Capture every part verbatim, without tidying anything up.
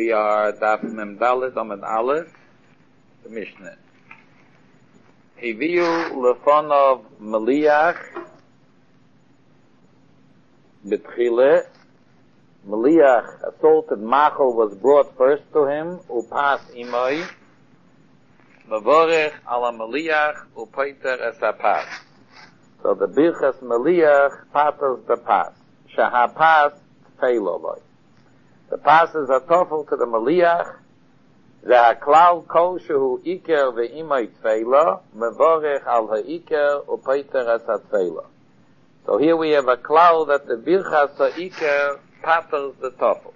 We are Daf Mem Dalet Amud Aleph, the Mishnah. Hiviu lefonov Meliach B'tchile. Meliach, a salted machel, was brought first to him. Upas imoi Mavorech ala Meliach upeiter es hapas. So the Birchas Meliach patters the pas. Shahapas feiloloi. The pas is a toffel to the Meliach. Zehaklal kol shehu iker ve'imay tfeila, mevorech al ha'ikar upeiter es ha'tfeila. So here we have a klal that the Birchas ha'ikar patters the toffel.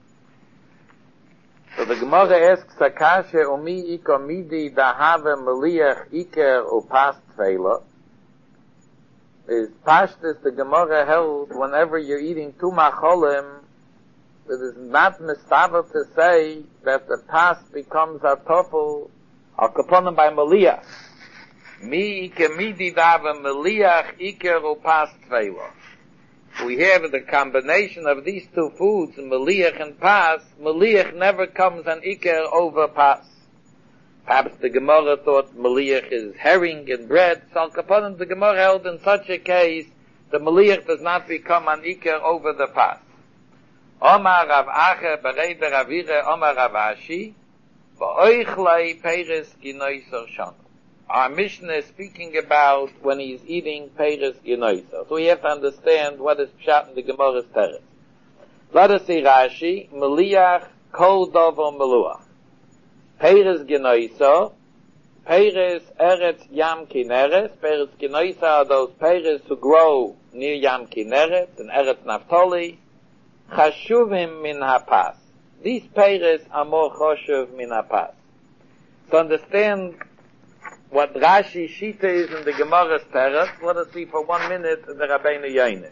So the Gemara asks, Sakashe umi iko midi dahave Meliach iker upas tfeila. Is pashtus the Gemara held whenever you're eating two macholim, it is not mistaber to say that the pas becomes a toffel al kaponim by Meliach. Mi ikemidi dava Meliach iker upas tfeila. We have the combination of these two foods, Meliach and pas. Meliach never comes an iker over pas. Perhaps the Gemara thought Meliach is herring and bread. So al kaponim the Gemara held in such a case, the Meliach does not become an iker over the pas. Omar Rav Acher Berei Beravire Omar Rav Ashi V'oichlei Peres Ginoiser Shanu. Our Mishnah is speaking about when he's eating Peres Ginoiser. So we have to understand what is pshat in the Gemara's teretz. Let us see Rashi. Meliach Kol Dovo Meluach. Peres Ginoiser. Peres Eretz Yam Kineres. Peres Ginoiser are those peres who grow near Yam Kineres and Eretz Naftali. Chashuvim min hapas. These peres are more chashuv min hapas. To understand what Rashi Shita is in the Gemara's teretz, let us see for one minute the Rabbeinu Yaina.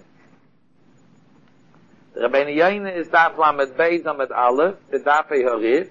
The Rabbeinu Yaina is Daf Lamed Beis Amud Aleph, the Daf Hariv.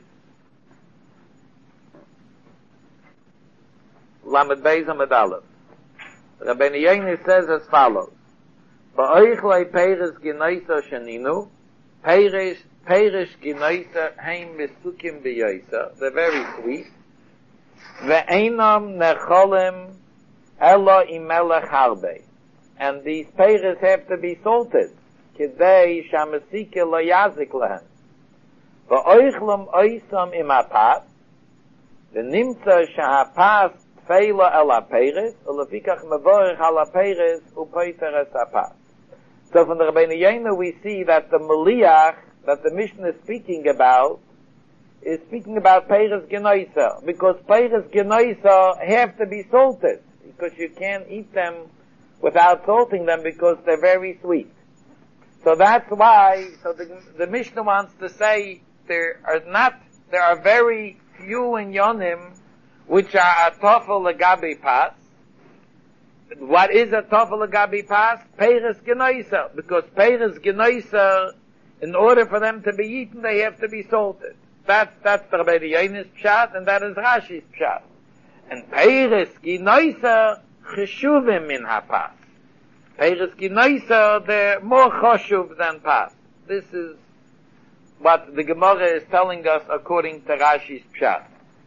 Lamed Beis Amud Aleph. Rabbeinu Yaina says as follows: Ba'oichlei peres ginoisa sheninu. Peres, peres ginoisa heim mesukim b'yoisa. They're very sweet. Ve'einam necholim ela imelech harbe. And these peres have to be salted. Kidei shamasike lo yazik lehen. Va'oichlem oisam im hapas. V'nimtza shahapas tfeila ela peres. Ulefikach mevorech ala peres upeiter es hapas. So from the Rabbeinu Yaina we see that the Meliach that the Mishnah is speaking about is speaking about Peres Genoisa, because Peres Genoisa have to be salted, because you can't eat them without salting them because they're very sweet. So that's why, so the, the Mishnah wants to say there are not, there are very few in Yonim which are a toffel legabi pas. What is a toffel legabi pas? Peres Genoisa. Because Peres Genoisa, in order for them to be eaten, they have to be salted. That's, that's the Rabbeinu Yaina's pshat, and that is Rashi's pshat. And Peres Genoisa cheshuvim min hapas. Peres Genoisa, they're more choshuv than pas. This is what the Gemara is telling us according to Rashi's pshat.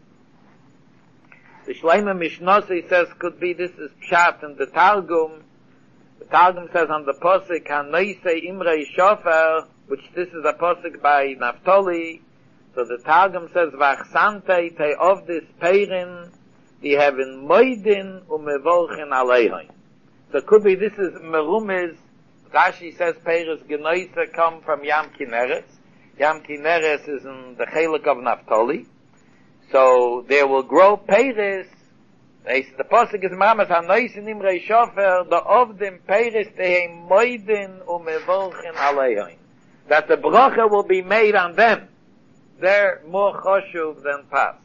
The Shleima Mishnasi says could be this is pshat in the Targum. The Targum says on the posik Hanoise Imrei Shofer, which this is a posik by Naftali. So the Targum says Vachsante te of this peirin die have in moidin umevolchen aleihin. So it could be this is merumiz. Rashi says Peres Genoisa come from Yam Kineres. Yam Kineres is in the Chelik of Naftali. So there will grow peres. The pasuk is Mama's Hanois in Imrei Shofer. The of them peres tehem moidin umevolchen aleihin. That the bracha will be made on them. They're more choshuv than pas.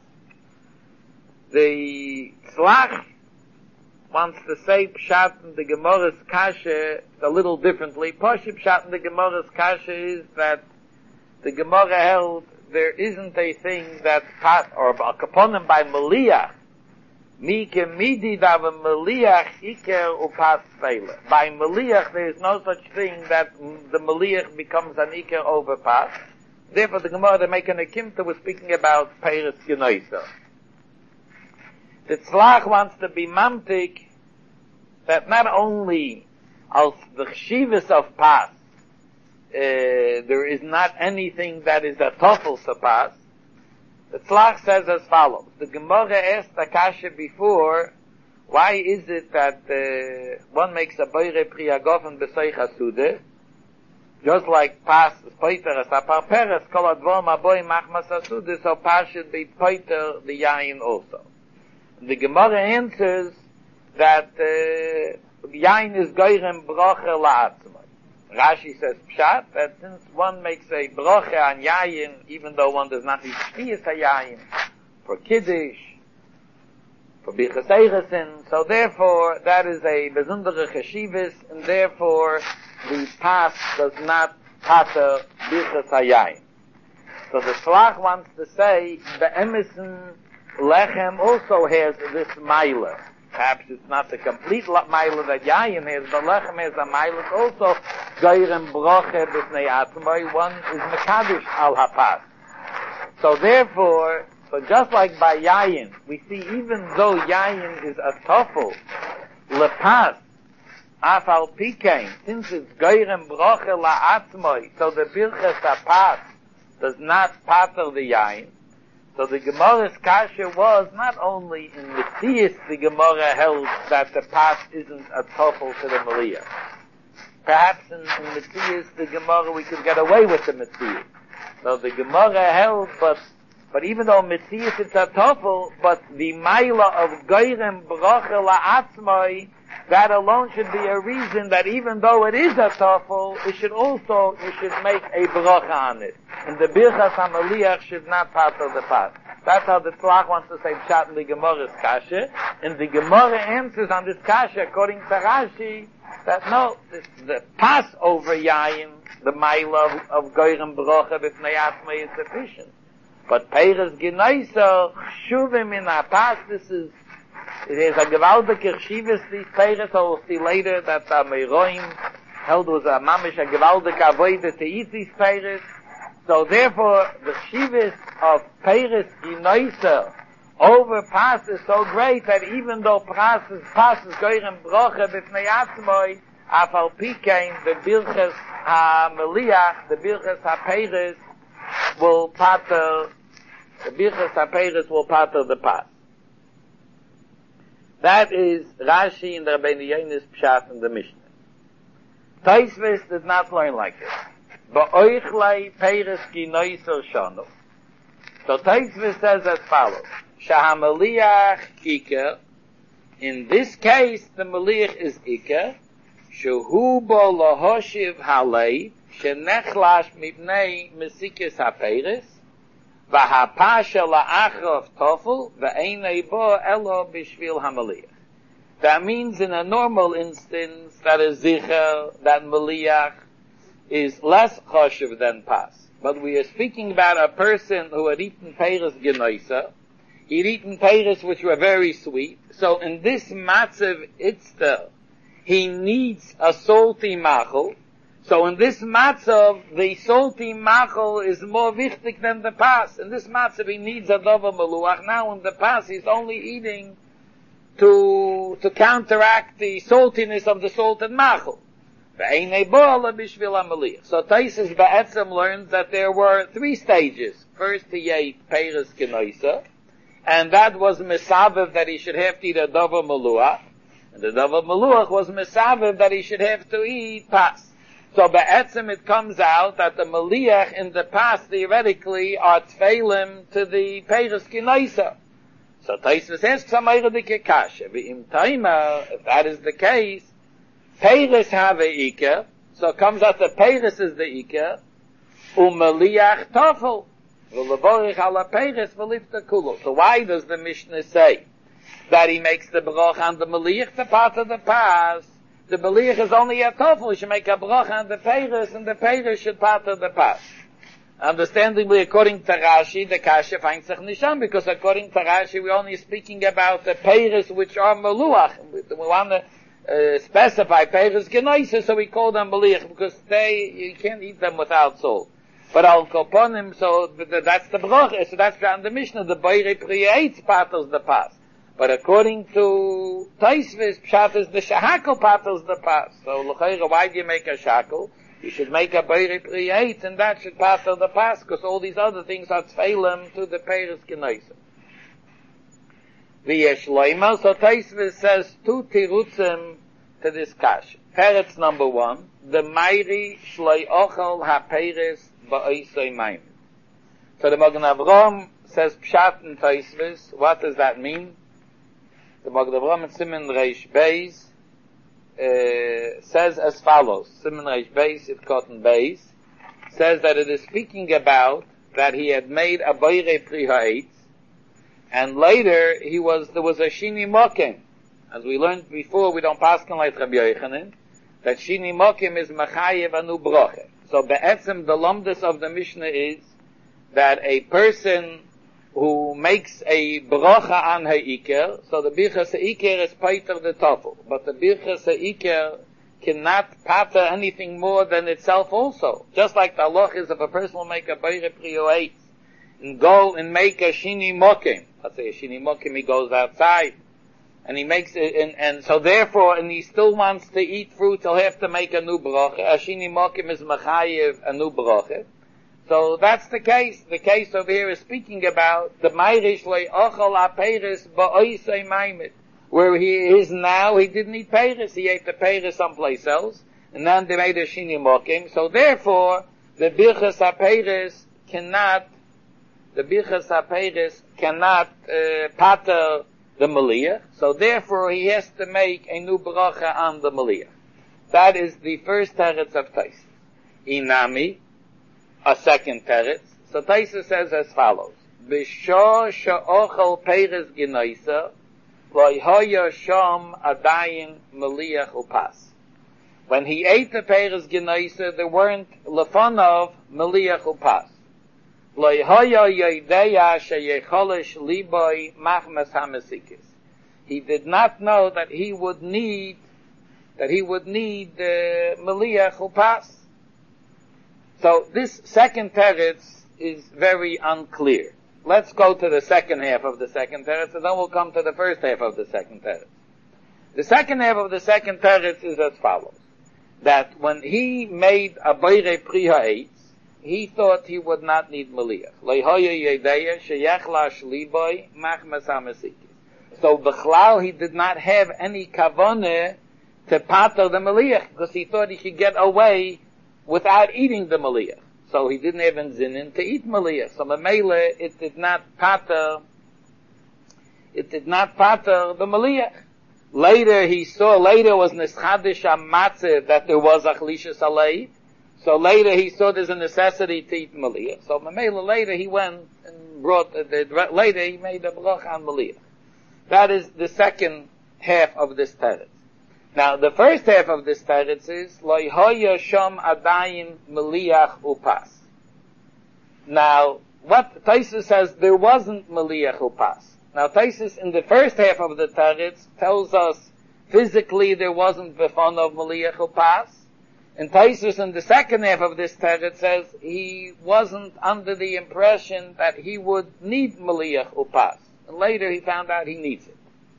The Tzlach wants to say pshat in the Gemara's kasha a little differently. Poshib pshat in the Gemara's kasha is that the Gemara held there isn't a thing that pat or kaponim by Meliach. Mi kemidi dava Meliach iker upas feila. By Meliach there is no such thing that the Meliach becomes an iker over pas. Therefore, the Gemara, they're making a kimta, was speaking about Peiris Genoisa. The Tzlach wants to be mamtik that not only als the chshivas of pas, uh, there is not anything that is a toffel to pas. The Tzlach says as follows. The Gemara asked the kasha before, why is it that uh, one makes a boire priyagofen b'soich asudeh, just like pas is poiter as a parperes, kol advom aboy machmas asudeh, so pas should be poiter the yayin also. The Gemara answers that uh, yayin is goyrem broche la'atzmai. Rashi says pshat, that since one makes a broche on yayin, even though one does not need shviyas yayin, for kiddush, for bichas eiresin, so therefore that is a besundere cheshivas, and therefore the pas does not pater bichas yayin. So the Tzlach wants to say the emison lechem also has this mila. Perhaps it's not the complete mila that yayin has, but lechem has a mila. It's also goyrem broche b'snei atzmai. One is mekadosh al hapas. So therefore, so just like by yayin, we see even though yayin is a toffel, lepas, afal pikein, since it's goyrem broche la'atzmai, so the birches hapas does not pater the yayin. So the Gemara's kasha was not only in the Metzias the Gemara held that the pas isn't a toffel to the Maliyah. Perhaps in, in Metzias the Gemara we could get away with the Metzias. So the Gemara held, but but even though Metzias it's a toffel, but the Maila of Goyrem Broche La'atzmai, that alone should be a reason that even though it is a toffel, it should also, you should make a bracha on it. And the birchas hamaliyach should not pater the pas. That's how the Tzlach wants to say pshat in the Gemara's kasha. And the Gemara answers on this kasha, according to Rashi, that no, this, the Passover yayin, the maila of, of goyrem bracha b'fnei atzmai is sufficient. But Peiris Genoisa, shuvim in a pas, this is, it is a gewaltige chshivas, these Peiris, so we'll see later that the Meiroim held was a mamish, a gewaldige avoide to eat these Peiris. So therefore, the chshivas of Peiris Genoisa over pas is so great that even though pas is, pas is goyrem broche b'fnei atzmai, afal pikein, the birches ha-meliach, the birches ha-Peiris, will pater, the birches ha-Peiris will pater the pas. That is Rashi in the Rabbeinu Yonis Pshat in the Mishnah. Tosfos does not learn like this. Ba'oichlei Peiris Genoisa shanu. So Tosfos says as follows: Shahamaliach Iker. In this case, the Maliach is Iker. Shehu bo lahoshiv halei shenechlash mipnei mesikis ha-Peiris. V'hapasha la'achrav tofel v'einei bo elo b'shvil hamaliach. That means in a normal instance that is zicher, that maliach is less choshev than pas. But we are speaking about a person who had eaten Peiris Genoisa. He'd eaten Peiris which were very sweet. So in this matzav itzter, he needs a salty machel. So in this matzav, the salty machel is more wichtig than the pas. In this matzav, he needs a davar meluach. Now in the pas, he's only eating to to counteract the saltiness of the salted machel. So Tosfos Ba'etzem learns that there were three stages. First, he ate Peiris Genoisa, and that was mesavev that he should have to eat a davar meluach, and the davar meluach was mesavev that he should have to eat pas. So Ba'etzem it comes out that the Maliach in the past theoretically are tfeilim to the Peiris Genoisa. So Tosfos asks Amayra de Kekasha, V'im Taima, if that is the case, Peiris have a Iker, so it comes out that Peiris is the Iker, U'Maliach Tofel, V'levorich ala Peiris v'lifta kulo. So why does the Mishnah say that he makes the brach on the Maliach, the part of the pas? The Maliach is only a toffel. You should make a brach on the Peiris, and the Peiris should pater the pas. Understandably, according to Rashi, the kasha finds sich nisham, because according to Rashi, we're only speaking about the Peiris which are Meluach. We want to uh, specify Peiris Genoisa, so we call them Maliach, because they, you can't eat them without salt. But al koponim, so that's the bracha, so that's on the Mishnah, the boire priyates patels the pas. But according to Taisvis, pshat is the shahakel patels the pas. So l'chayra, why do you make a shakel? You should make a boire priyate, and that should patel the pas, because all these other things are tfeilim to the peiris genoisa. V'yesh loimer, so Taisvis says two tirutzim to this kash. Peretz number one, the Mairi shloi ochel ha-peiris ba'oisoi maim. So the Magen Avraham says pshat in Taisvis. What does that mean? The Magen Avraham in Siman Reish Beis uh, says as follows. Siman Reish Beis, it's cotton Beis, says that it is speaking about that he had made a boire pri ha'etz, and later he was there was a shini mokim. As we learned before, we don't pass on like Rabbi Yochanan, that shini mokim is machayev anu broche. So be'etzem, the lumdus of the Mishnah is that a person who makes a brocha on ha'ikar, so the birchas ha'ikar is paiter the tofel, but the birchas ha'ikar cannot pater anything more than itself also. Just like the halach is if a person will make a boire pri ha'etz and go and make a shini mokim, let's say a shini mokim, he goes outside, and he makes it, and, and so therefore, and he still wants to eat fruit, he'll have to make a new bracha. Ashini mokim is machayev, a new bracha. So that's the case. The case over here is speaking about the Meirish lei ochel ha-peiris ba'oisei maimit. Where he is now, he didn't eat peiris, he ate the peiris someplace else, and then they made a shini mokim. So therefore, the birchas ha-peiris cannot, the birchas ha-peiris cannot, uh, pater the Maliyah, so therefore he has to make a new bracha on the Maliyah. That is the first teretz of Taisa. Inami, a second teretz. So Taisa says as follows: B'shor she'ochel peiris genoisa, lo hoya sham adayin Maliyah upas. When he ate the peiris genoisa, there weren't lefanov Maliyah upas. Lo hoya yodeya sheyecholish liboy machmas hamasikis. He did not know that he would need, that he would need the uh, Maliyah upas. So this second teretz is very unclear. Let's go to the second half of the second teretz, and then we'll come to the first half of the second teretz. The second half of the second teretz is as follows: that when he made a boire pri ha'etz, he thought he would not need Maliyah. So Bechlal, he did not have any kavaneh to pater the Maliyah, because he thought he could get away without eating the Maliyah. So he didn't have an zinin to eat Maliyah. So Mamele, it did not pater, it did not pater the Maliyah. Later he saw, later was Nischadish HaMatzeh that there was Achlisha Saleh. So later he saw there's a necessity to eat Maliyah. So Mamela later he went and brought, uh, the, later he made a bracha on Maliyah. That is the second half of this teretz. Now the first half of this teretz is Lo hoya sham adayin Maliyah upas. Now what Taisus says, there wasn't Maliyah upas. Now Taisus in the first half of the teretz tells us physically there wasn't befon of Maliyah upas. And Taisus in the second half of this teretz says he wasn't under the impression that he would need Maliyah upas. And later he found out he needs it.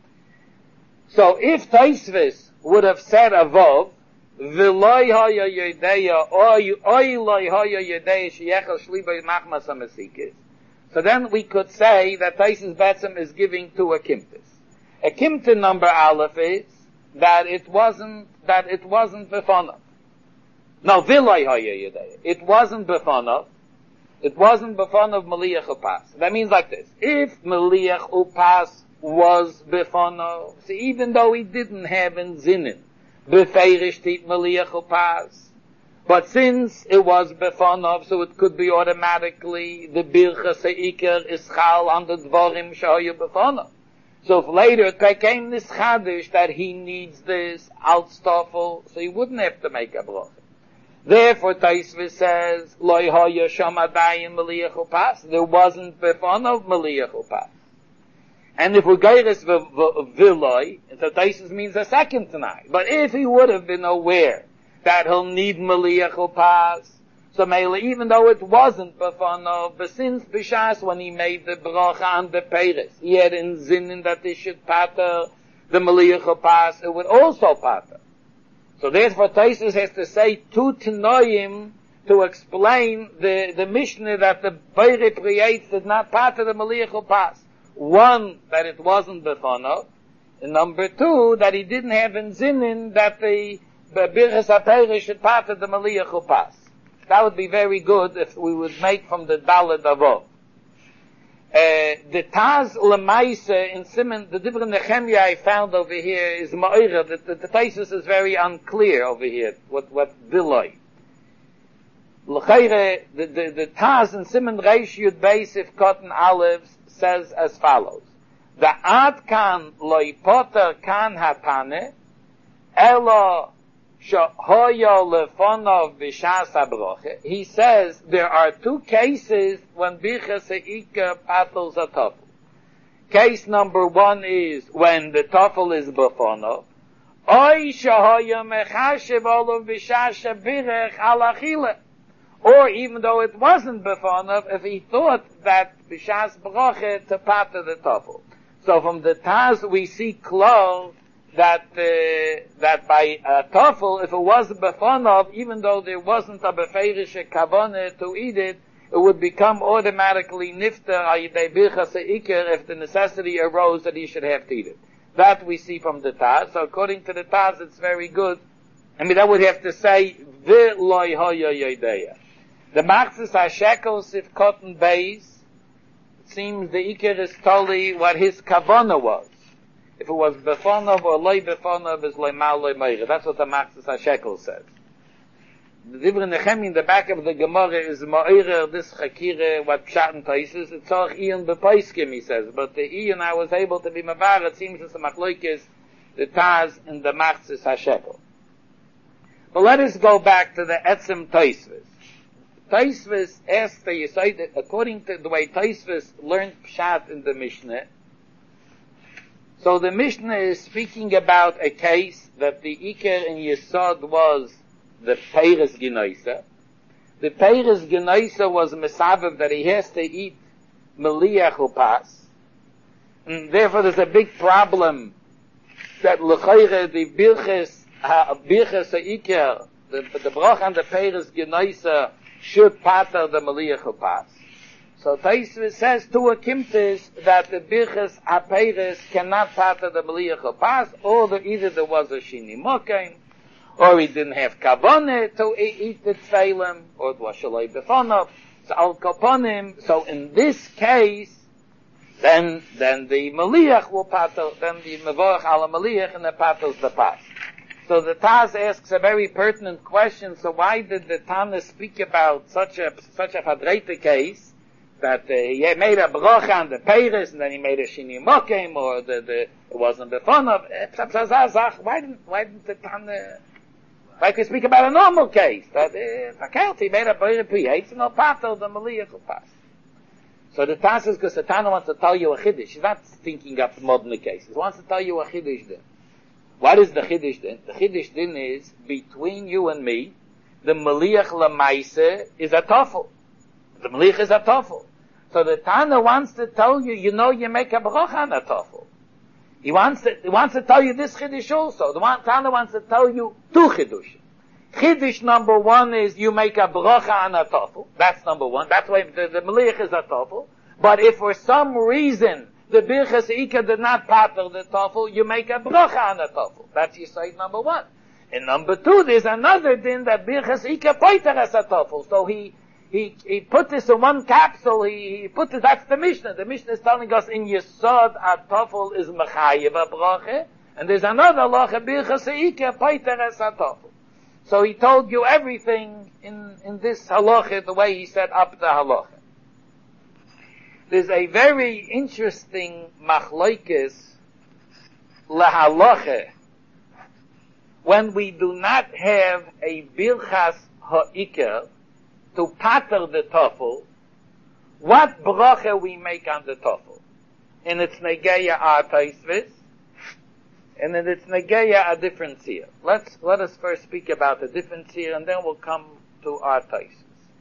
So if Taisvis would have said avov, v'loy haya yedeya, oy loy haya yedeya sheyechel shliba machmas hamasikis, so then we could say that Taisus Betzim is giving two akimtas. Akimta number aleph is that it wasn't, that it wasn't befonav. No, v'loy haya yedeya. It wasn't befonav. It wasn't befonav Maliyah upas. That means like this: if Maliyah upas was befonav, so even though he didn't have in zinin befeirish tit Maliyah upas, but since it was befonav, so it could be automatically the birchas ha'ikar is chal on the dvorim shehoyu befonav. So if later it became this chadish that he needs this altstoffel, so he wouldn't have to make a bracha. Therefore, Taisvis says, Loi hoya sham adayin Maliyah upas. There wasn't befonav Maliyah upas. And if we're geiris v'loi, so Taisvis means a second tonight. But if he would have been aware that he'll need Maliyah upas, So Mele, even though it wasn't Befonov, but since Bishas, when he made the bracha on the Peiris, he had in Zinin that they should pater the Meliach Pas, it would also pater. So therefore Taisus has to say two Tanoim to explain the, the Mishnah that the Beire Priyetz did not pater the Meliach Pas. One, that it wasn't Befonov, and number two, that he didn't have in Zinin that the Birchas HaPeiris should pater the Meliach Pas. That would be very good if we would make from the Daled Avot. Uh, the Taz Lemaise in Simon, the different Nehemiah I found over here is Ma'ira. The, the, the thesis is very unclear over here. What what Diloi? L'chayre, the the the Taz in Simon Reish Yud Beis if Cotton Olives says as follows: the Ad Kan Loi Potter Kan Hatane Elo. He says there are two cases when Birchas Ha'ikar patels a tofel. Case number one is when the tofel is befonov. Or even though it wasn't befonov, if he thought that b'shas bracha to pater the tofel. So from the Taz we see close that uh, that by a tofel, if it was befonov, even though there wasn't a befeirische kavane to eat it, it would become automatically nifter ayidei birchas ha'ikar if the necessity arose that he should have to eat it. That we see from the Taz. So according to the Taz, it's very good. I mean, that would have to say v'loi hoya yodeya. The Machzis HaShekel Sif Cotton Beis, it seems the ikar is totally what his kavana was. If it was befonov or loy befonov, is loy mal loy meire. That's what the Machzis HaShekel says. The Divrei Nehemiah in the back of the Gemara is meire this chakire what pshat taises. It's auch ian bepoiskim, he says. But the ian I was able to be mavar. It seems it's a machlokes the Taz and the Machzis HaShekel. But let us go back to the Etzem Taisvis. Taisvis asked the Yesod, according to the way Taisvis learned pshat in the Mishnah. So the Mishnah is speaking about a case that the Iker in Yesod was the Peiris Genoisa. The Peiris Genoisa was Mesavev that he has to eat Meliach Upas. And therefore there's a big problem that L'chayre, the Birches, Birches Iker, the, the Brach and the Peiris Genoisa should pater the Meliach Upas. So Taisvis says to a Kimtis that the Birchas HaPeiris cannot pater the Meliach Upas, or the, either there was a Shini Mokain, or he didn't have Kavone to eat the Tfeilim, or it was Shaloi Befonov, so Al Kaponim. So in this case, then then the Meliach will pater, then the Mevorach Ala Meliach and the paters the Pas. So the Taz asks a very pertinent question. So why did the Tana speak about such a such a Hadreite case? That uh, he made a bracha on the Peiris, and then he made a Shini Mokim, or the, the, it wasn't the fun of, why didn't, why didn't the Tana, why could he speak about a normal case? That, uh, he made a Beire Priyetz, and no pater the Meliach Upas. So the Taz is because the Tana wants to tell you a Chiddush. He's not thinking up modern cases. He wants to tell you a Chiddush din. What is the Chiddush din? The Chiddush din is, between you and me, the Meliach Lamaise is a tofel. The Meliach is a tofel. So the Tana wants to tell you, you know, you make a bracha on a tofel. He wants to, he wants to tell you this chiddush also. The one, Tana wants to tell you two chiddush. Chiddush number one is you make a bracha on a tofel. That's number one. That's why the, the Meliach is a tofel. But if for some reason the Birchas Ha'ikar did not pater the tofel, you make a bracha on a tofel. That's your side number one. And number two, there's another din that Birchas Ha'ikar poiter as a tofel. So he, He, he put this in one capsule, he, he put it, that's the Mishnah. The Mishnah is telling us in Yesod, a tofel is mechayev a bracha, and there's another halacha, birchas ha'ikar, paiter es a tofel. So he told you everything in, in this halacha, the way he set up the halacha. There's a very interesting machlokes lahalacha, when we do not have a birchas ha'ikar, to pater the tofel, what bracha we make on the tofel? And it's negeya our taisvis, and then it's negeya a different seer. Let's, let us first speak about the different seer, and then we'll come to our taisvis.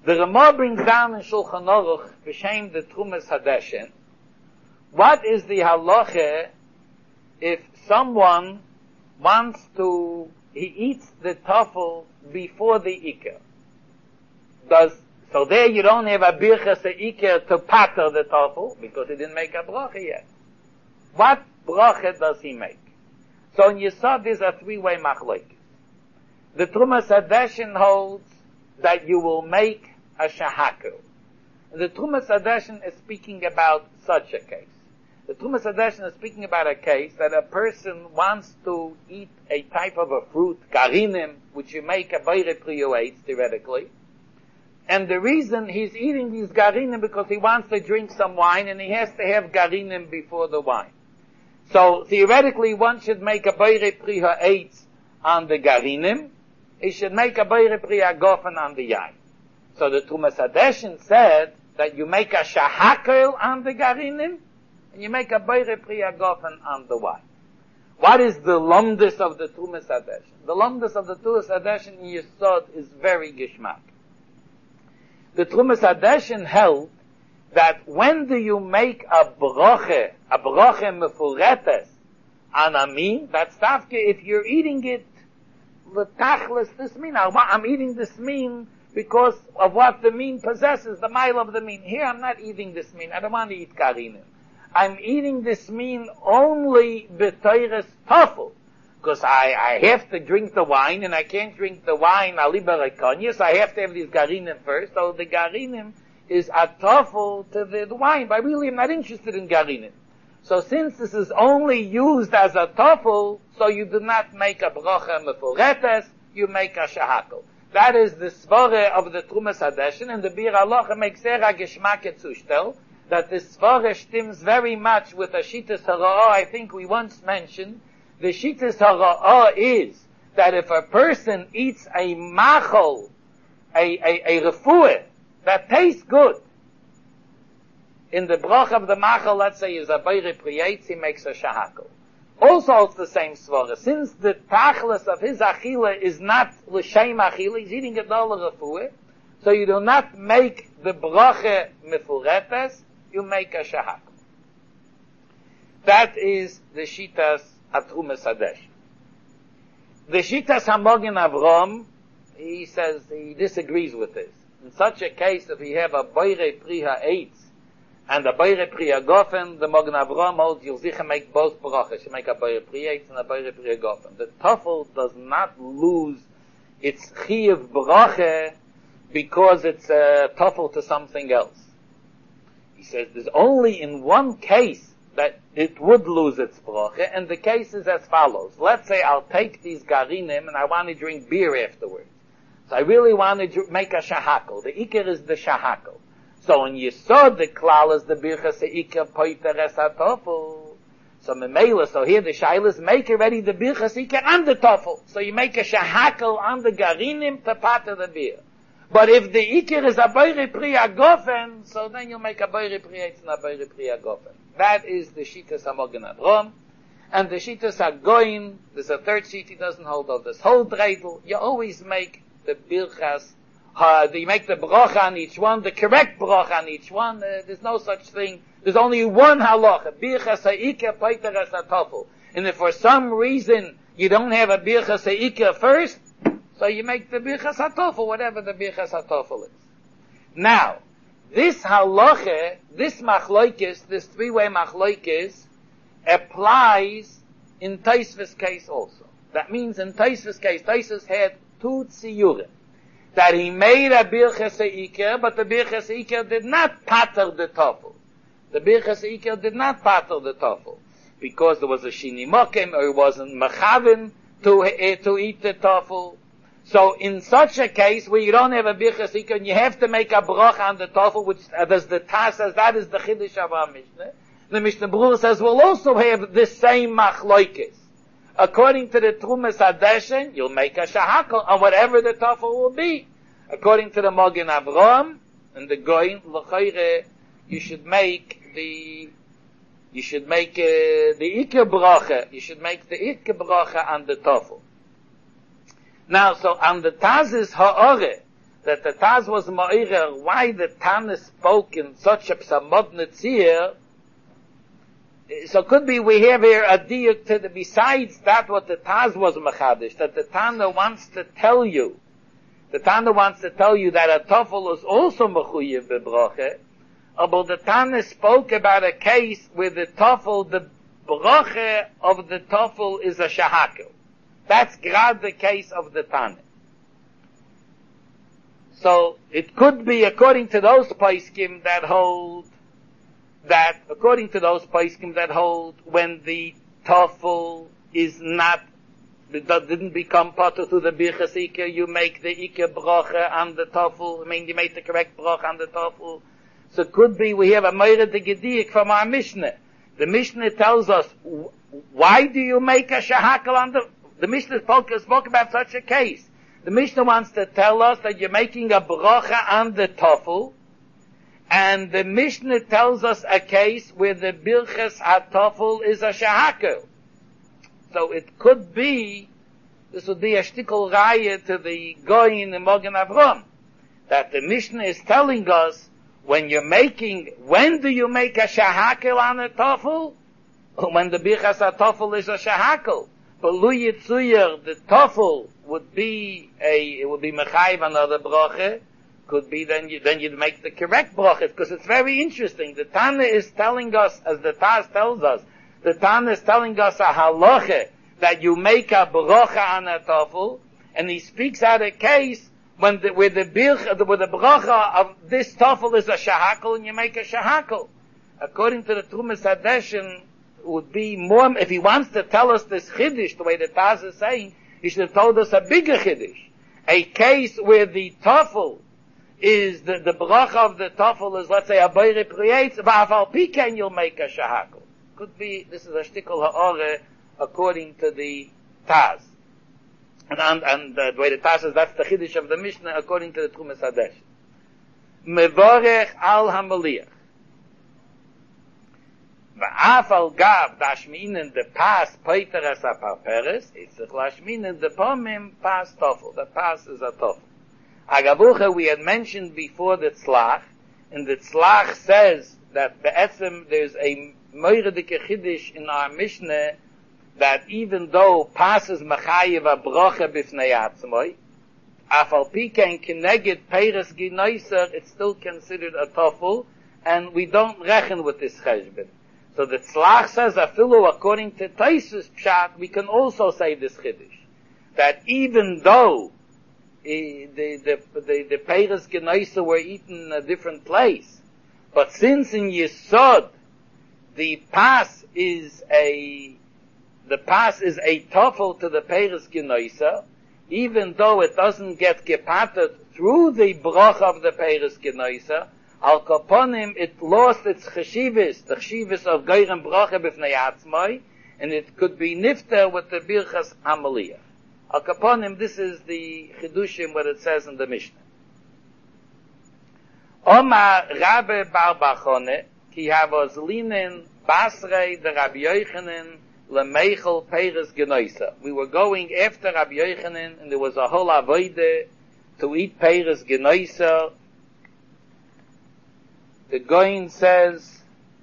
The Ramah brings down in Shulchan Aruch, b'shem the Trumas Hadeshen, what is the halacha if someone wants to, he eats the tafel before the Iker? Does, so there you don't have a birchas Iker to pater the tafel, because he didn't make a bracha yet. What bracha does he make? So in Yesod there's a three-way machlokes. The Trumas Hadeshen holds that you will make a shahakol. The Trumas Hadeshen is speaking about such a case. The Trumas Hadeshen is speaking about a case that a person wants to eat a type of a fruit, garinim, which you make a bayre priyuates, theoretically. And the reason he's eating these garinim because he wants to drink some wine and he has to have garinim before the wine. So theoretically one should make a bayre priyuates on the garinim. He should make a bayre priyagofen on the yain. So the Trumas Hadeshen said that you make a shahakol on the garinim, and you make a bayre priyagofen on the wine. What is the lumdus of the Trumas Hadeshen? The lumdus of the Trumas Hadeshen in Yesod is very gishmak. The Trumas Hadeshen held that when do you make a broche, a broche mefuretes on a min, that's tafke if you're eating it l'tachlis this min. I'm eating this min because of what the min possesses, the mile of the min. Here I'm not eating this min. I don't want to eat garinim. I'm eating this min only b'toires tafel, because I, I have to drink the wine, and I can't drink the wine aliba rekonyas. I have to have these garinim first. So the garinim is a tafel to the, the wine, but really I'm not interested in garinim. So since this is only used as a tafel, so you do not make a bracha mefuretes, you make a shahakol. That is the svara of the Trumas Hadeshen, and the Bir Halacha makes a geschmack zustel, that the svara stems very much with the Shittas Hara'ah. I think we once mentioned, the Shittas Hara'ah is that if a person eats a machol, a, a, a refuah, that tastes good, in the brach of the machal, let's say, is a bayre priyetz, he makes a shahakol. Also, it's the same svara. Since the tachlis of his achila is not l'shem achila, he's eating a dollar refuah, so you do not make the bracha mefuretes, you make a shahakol. That is the shitas atrumas hadesh. The shitas hamogen Avram, he says he disagrees with this. In such a case, if you have a bayre priha eitz, and a bayre priyagofen, the Mogen Avram holds you'll sicher make both brachas. You make a bayre priyates and a bayre priyagofen. The tafel does not lose its chiyuv bracha because it's a tafel to something else. He says there's only in one case that it would lose its bracha, and the case is as follows. Let's say I'll take these garinim and I want to drink beer afterwards. So I really want to dr- make a shahakol. The ikar is the shahakol. So when you saw the klal is the birchas ikar poiter es hatofel. So memela, so here the shailas make already the birchas ikar and the tofel. So you make a shahakol on the garinim to pater the beer. But if the ikar is a bayre priya gofen, so then you make a bayre priya and a bayre priya gofen. That is the shitas hamogen Avram. And the shitas hagoyin, there's a third sheet he doesn't hold of this whole dreidel. You always make the birchas, uh, you make the bracha on each one, the correct bracha on each one. Uh, there's no such thing. There's only one halacha. Birchas ha'ikar poiter es hatofel. And if for some reason you don't have a birchas ha'ikar first, so you make the birchas hatofel, whatever the birchas hatofel is. Now, this halacha, this machlokes, this three-way machlokes, applies in Tosfos case also. That means in Tosfos case, Tosfos had two tziyurim, that he made a birchas ha'ikar, but the birchas ha'ikar did not pater the tofel. The birchas ha'ikar did not pater the tofel, because there was a shini mokem, or it wasn't mechavin to, uh, to eat the tofel. So in such a case where you don't have a birchas ha'ikar, and you have to make a bracha on the tofel, which uh, does the Taz says that is the chiddush of our Mishnah. The Mishnah Berurah says we'll also have the same machlokes. According to the Trumas Hadeshen, you'll make a shahakol on whatever the tofel will be. According to the Mogen Avram and the Goyin, l'chayre, you should make the, you should make uh, the ikar bracha. You should make the ikar bracha on the tofel. Now, so on the Taz's ha'ore, that the Taz was Ma'ira, why the Tana spoke in such a psamod netzir. So could be we have here a diuk to the, besides that what the Taz was machadish, that the Tana wants to tell you, the Tana wants to tell you that a tofel is also mechuyev b'bracha, but the Tana spoke about a case where the tofel, the bracha of the tofel is a shahakel. That's grad the case of the Tana. So it could be according to those poskim that hold that according to those poskim that hold when the tofel is not that didn't become part of the birchas ikar, you make the ikar bracha on the tofel. I mean, you make the correct bracha on the tofel. So it could be we have a meira de gedik from our Mishnah. The Mishnah tells us why do you make a shahakel on the the Mishnah spoke, spoke about such a case. The Mishnah wants to tell us that you're making a bracha on the tofel, and the Mishnah tells us a case where the birchas ha-tofel is a shahakel. So it could be, this would be a shtickle raya to the Goyin in Mogen Avram, that the Mishnah is telling us when you're making, when do you make a shahakel on a tofel? When the birchas ha-tofel is a shahakel. But Lu Yitzuyer, the tofel would be a, it would be mechayiv another bracha, could be then you, then you'd make the correct bracha, because it's very interesting. The Tana is telling us, as the Taz tells us, the Tana is telling us a halacha, that you make a bracha on a tofel, and he speaks out a case when the, where the bircha, where the bracha of this tofel is a shahakel, and you make a shahakel. According to the Trumas Hadeshin, would be more, if he wants to tell us this chiddush, the way the Taz is saying, he should have told us a bigger chiddush. A case where the tofel is, the, the bracha of the tofel is, let's say, a boire priyetz, v'afal piken you'll make a shahakel. Could be, this is a shtickle ha'ore, according to the Taz. And, and, and uh, the way the Taz says, that's the chiddush of the Mishnah, according to the Trumas Hadesh. Mevorech al hamaliyach. Va'afal gav dashminen the pas peiter as a parperes, it's a lashminen the pomim pas tofel. The pas is a tofel. Agabucha, we had mentioned before the tzlach, and the tzlach says that be'etzem there's a moire de kechiddish in our Mishnah that even though pas is mechayev a brocha b'fnei atzmoi, afal pikein keneged peiras ginoiser, it's still considered a tofel, and we don't reckon with this cheshbon. So the tzlach says, afilu, according to Taisus Pshat, we can also say this chiddush, that even though uh, the the the, the peiras genoisa were eaten in a different place, but since in Yesod the pas is a the pas is a tofel to the peiras genoisa, even though it doesn't get gepatet through the broch of the peiras genoisa, Al kaponim, it lost its cheshivis, the cheshivis of geirem bracha b'fnei atzmai, and it could be nifter with the birchas hamaliyah. Al kaponim, this is the chidushim, what it says in the Mishnah. Omar Rabbe Bar Bachone, ki havos linen basrei de Rabbi Yochanan lemeichel peiras genoisa. We were going after Rabbi Yochanan, and there was a whole avoide to eat peiras genoisa. The Goyin says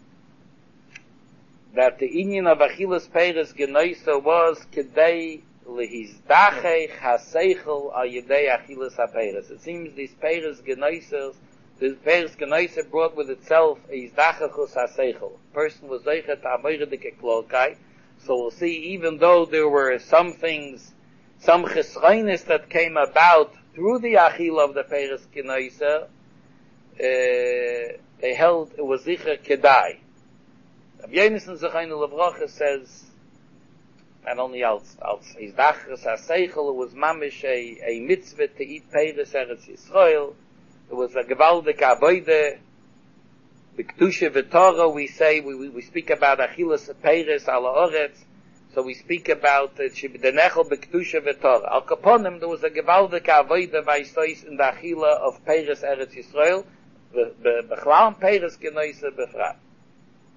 that the inyan of Achilas Peiras Genoisa was Kedei Lehizdachei Chaseichel Al Yedei Achilas HaPeiras. It seems these Peiras Genoisas, the Peiras Genoisa brought with itself a Hizdachachus HaSeichel. A person was Zeichet HaMoiredike Klokai. So we'll see, even though there were some things, some Chesreinis that came about through the Achil of the Peiras Genoisa, uh, they held it was Zicher Kedai. Rabbi Yonasan Zechaynu Levracha says, not only als, als Hizdachas HaSeichel, it was mamish a, a mitzvah to eat Peiras Eretz Yisrael. It was a gevaldik avoide. B'kedusha v'Torah, we say, we, we, we speak about Achilas Peiras ala Oretz, so we speak about the Nechel b'kedusha v'Torah. Al kaponim, there was a gevaldik avoide v'aystois in the Achila of Peiras Eretz Yisrael, b'chlam peiras genoisa b'frat.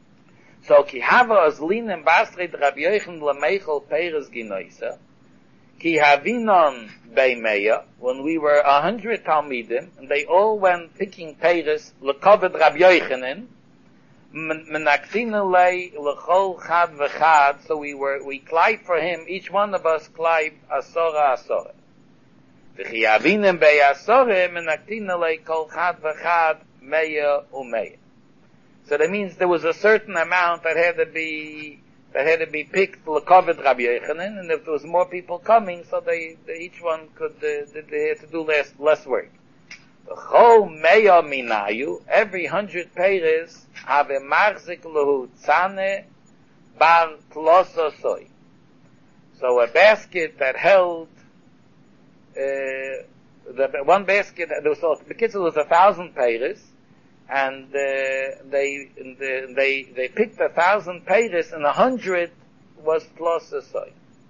So ki hava as linen basreit Rabbi Yochanan lemeichel peiras genoisa. Ki havinon beimeya, when we were a hundred Talmidim, and they all went picking peiros, lekovet Rabbi Yochanan, menaktina lei lechol chad v'chad, so we were, we climbed for him, each one of us climbed asora asora. V'chi havinem bei asora, menaktina lei kol chad v'chad, meya umeya. So that means there was a certain amount that had to be, that had to be picked lekovet Rabbi Yochanan, and if there was more people coming, so they, they each one could, uh, they, they had to do less, less work. Chol meya minayu, every hundred peiros, have a marzik lehu tzane bar tloso soy. So a basket that held, uh, the, one basket, there was, the kids, it was a thousand peiros, and, uh, they, the, they, they picked a thousand peiros, and a hundred was tloso soy.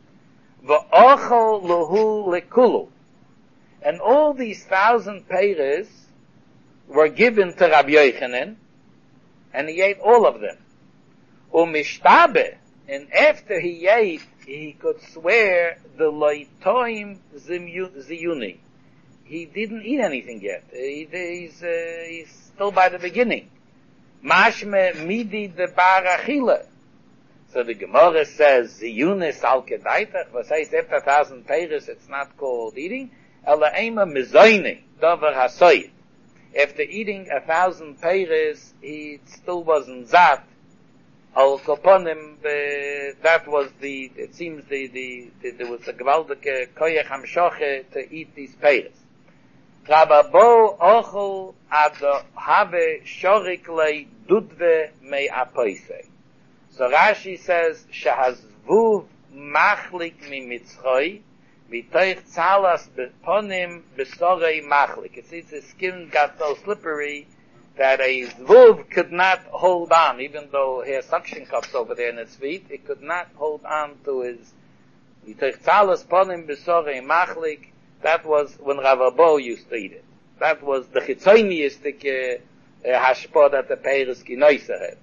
V'ochol lehu lekulu. And all these thousand peiros were given to Rabbi Yochanan, and he ate all of them. Umishtabe, and after he ate, he could swear the loitoim ziyuni. He didn't eat anything yet. He, he's, uh, he's still by the beginning. Mashme midi de barachila. So the Gemara says, ziyunis al kedaitach, what says after a thousand peiros, it's not called eating. Ela ema mizoyne, davar hasoyit. After eating a thousand peiros, he still wasn't zat. Al koponim, that was the, it seems the, the, the there was a gewaldige koyach hamshoche to eat these peiros. Rababo ochel ad have shorik le dudve me apoise. So Rashi says, shehazvuv machlik mi mitzchoi, v'toich tzalas beponim besorei machlik. It seems his skin got so slippery that a zvuv could not hold on, even though he has suction cups over there in his feet, it could not hold on to his, v'toich tzalas ponim besorei machlik. That was when Rav Abo used to eat it. That was the chitzoniistic uh, uh, hashpah that the peiros ginoisa had.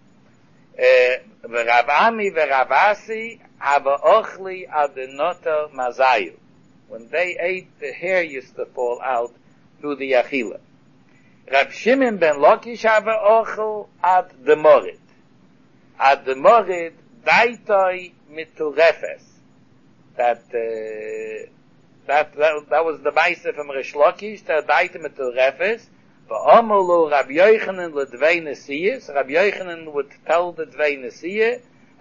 V'Rav Ami v'Rav Asi hava ochli adenoto mazayu. When they ate, the hair used to fall out through the achila. Rav Shimon ben Lakish hava ochel ad demorid. Ad demorid daitoi miturefes. That, uh, that, that, that was the baisa from Rish Lakish, that daitoi miturefes. V'omolu Rabbi Yochanan l'dvei nesiyas. Rabbi Yochanan would tell the dvei nesiyah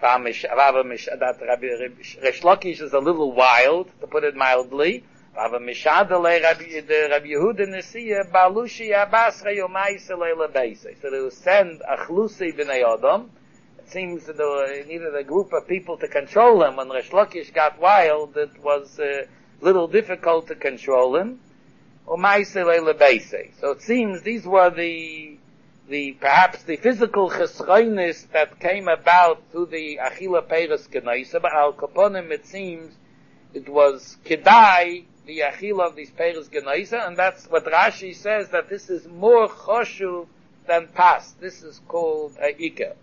that Rabbi Rish Lakish is a little wild, to put it mildly. Rabbi Mishadale Rabbi Yehuda nesiyah balushi abasra yomayis le'lebeisei. So they would send achlusi b'nei Adam. It seems that they needed a group of people to control him. When Rish Lakish got wild, it was a little difficult to control him. So it seems these were the, the, perhaps the physical chesroinus that came about through the achila peiros genoisa, but al kaponim it seems it was kedai, the achila of these peiros genoisa, and that's what Rashi says, that this is more choshuv than pas. This is called a iker.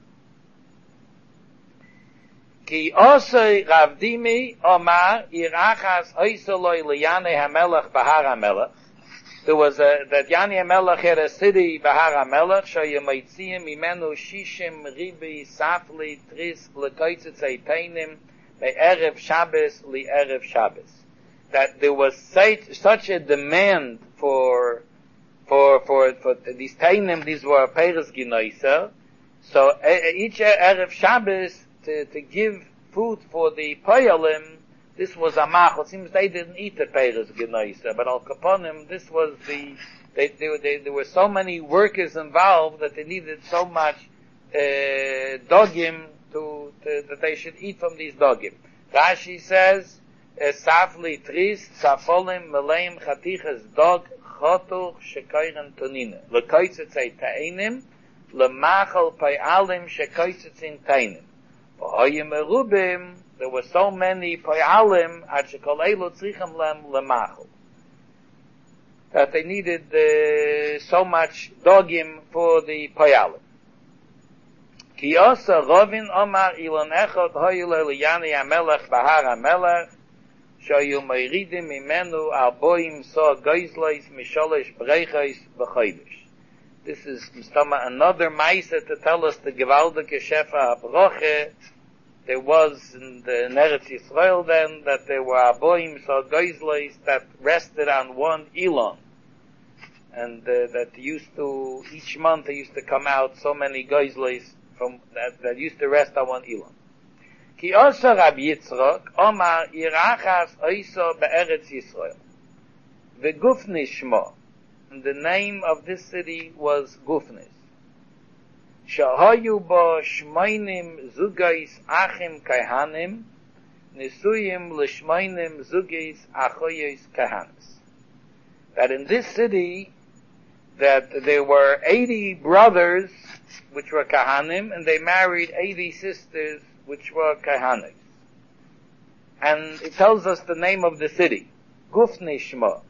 Ki osei ravdimi omar irachas oisoloi liyane hamelach bahar hamelach. There was a, that Yani HaMelech had a city, Bahar HaMelech, Shoyemaitziyim imenu shishim ribi safli tris lekoitzei teinim be'erev Shabbos li-erev Shabbos. That there was such, such a demand for, for, for, for these teinim, these were peiros genoisa, so each erev Shabbos to, to give food for the poyalim. This was a mach. It seems they didn't eat the peiros genoisa, but al kaponim, this was the, they, they, they, there were so many workers involved that they needed so much, uh, dogim to, to, that they should eat from these dogim. Rashi says, safli tris, safolim, meleim, chatichas dog, chotuch, shekoiren tonina. Lekoitzetzei ta'enim, lemachal payalim, shekoitzetzin ta'enim. V'hoyim erubim, there were so many poyalim at shekoleilu tzrichem lem lemachol that they needed uh, so much dogim for the poyalim. Ki osa rovin omar ilon echot hoyule liyani hamelech bahar hamelech Shoyu Meiridim Imenu Arboim So Geisleis Misholish Brechais B'Chodesh. This is Mistama another Maisa to tell us the Gewaldike Shefa Abroche. There was in the in Eretz Yisrael then that there were Arboim So Geisleis that rested on one Elon. And uh, that used to, each month there used to come out so many Geisleis from that, that used to rest on one Elon. Ki osa Rabbi Yitzchok, Omar Irachas Oiso Be'eretz Yisrael. V'gufnis Shmo. And the name of this city was Gufnis. Shahoyu bo shmoinim zugais achim kahanim, nisuyim l'shmoinim zugais achoyes kahanis. That in this city, that there were eighty brothers, which were kahanim, and they married eighty sisters, which were kahanis. And it tells us the name of the city, Gufnis Shmo.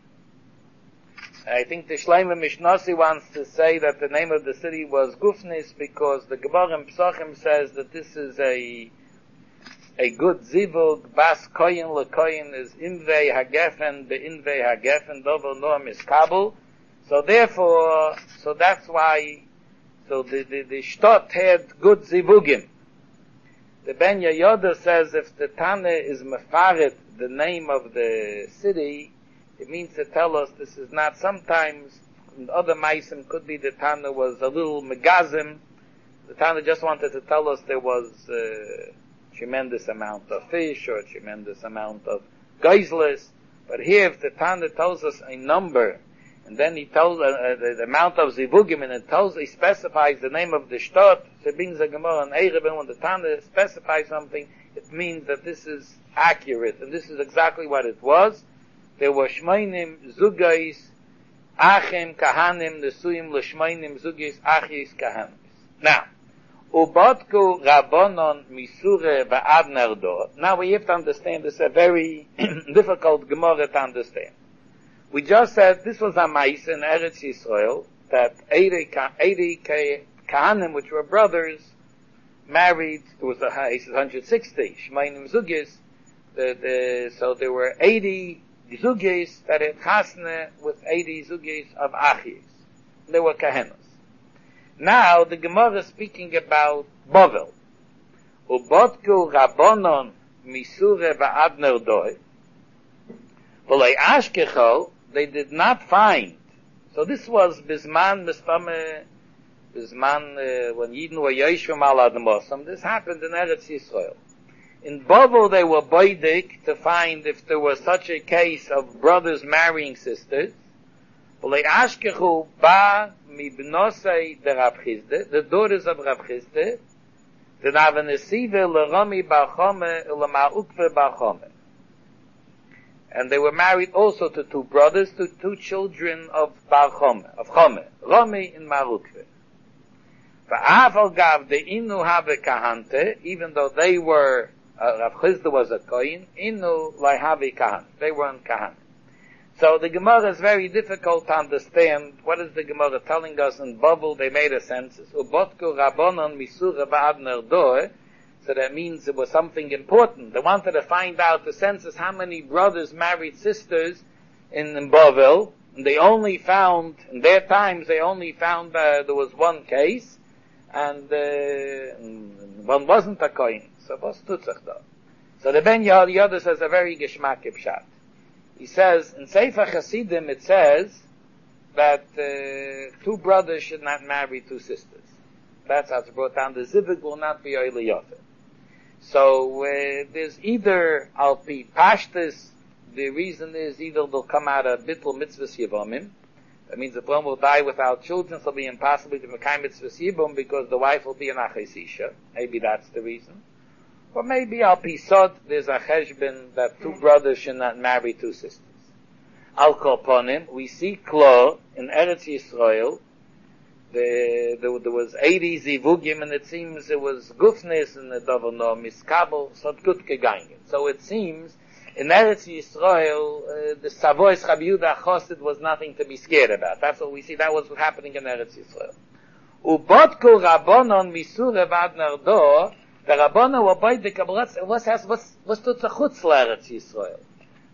I think the Shlomo Mishnasi wants to say that the name of the city was Gufnis because the Gemara in Pesachim says that this is a a good zivug, bas koyin lekoyin is invei hagefen beinvei hagefen dovel noam is kabul. So therefore, so that's why, so the, the, the shtot had good zivugim. The Ben Yehoyada says if the Tana is mefaret, the name of the city, it means to tell us this is not, sometimes in other maisim could be the Tana was a little megazim. The Tana just wanted to tell us there was a tremendous amount of fish or a tremendous amount of geisles. But here if the Tana tells us a number, and then he tells uh, uh, the, the amount of zivugim, and it tells, he specifies the name of the shtot, so it means a Gemara and Eireben, when the Tana specifies something, it means that this is accurate, and this is exactly what it was. There were shmeinim zugais achim kahanim nesuyim l'shmeinim zugais achis kahanim. Now, ubotku rabbonon misure va'ad nerdo. Now we have to understand this is a very difficult Gemara to understand. We just said this was a mais in Eretz Yisrael that eighty, eighty kahanim, which were brothers, married. It was a he says one hundred sixty shmeinim zugais. The, the, so there were eighty zugis that had chasne with eighty zugis of achis. They were kahenos. Now the Gemara is speaking about Bovel. Ubotku rabbonon misure va'ad nerdoi. V'lei ashkecho, they did not find. So this was bisman mistame, bisman uh, when Yidden were yoshvim al admosam. This happened in Eretz Yisrael. In Bovel they were boidik to find if there was such a case of brothers marrying sisters. V'lei ashkechu ba mibnosei de Rav Chizde, the daughters of Rav Chizde, the navanesive l'rami bar chome u'lema'ukve bar chome. And they were married also to two brothers, to two children of bar chome, of chome, Rami and Marukve. V'aval gav de inu have kahante, even though they were Uh, Rav Chizda was a Kohen, Inu Laihavi Kahan. They weren't Kahan. So the Gemara is very difficult to understand. What is the Gemara telling us? In Babel they made a census. Ubotku Rabbonon Misura Ba'ad Nerdoe. So that means it was something important. They wanted to find out the census how many brothers married sisters in, in Babel. And they only found, in their times they only found uh, there was one case. And uh, one wasn't a Kohen. So was tut sich da? So the Ben Yehoyada says a very geschmackig pshat. He says, in Sefer Chasidim it says that uh, two brothers should not marry two sisters. That's how it's brought down. The zivug will not be oily yofer. So uh, there's either al pi pashtus, the reason is either they'll come out of bittul mitzvahs yivamim. That means if one will die without children, so it'll be impossible to make mitzvahs yibum because the wife will be an achesisha. Maybe that's the reason. Or maybe al pisot, there's a cheshbon that two brothers should not marry two sisters. Al kolponim, we see klo in Eretz Yisrael. The, the, there was eighty zivugim, and it seems it was gufnis and the dovel no miskabel, so gut gegangen. So it seems in Eretz Yisrael, uh, the Savoy's Rabbi Yehuda Chosid was nothing to be scared about. That's what we see. That was happening in Eretz Yisrael. Ubotku rabbonon misure vad nerdo. The Rabbana were by the Kabbalah, what has, what, what tut a chutz l'Eretz Yisrael?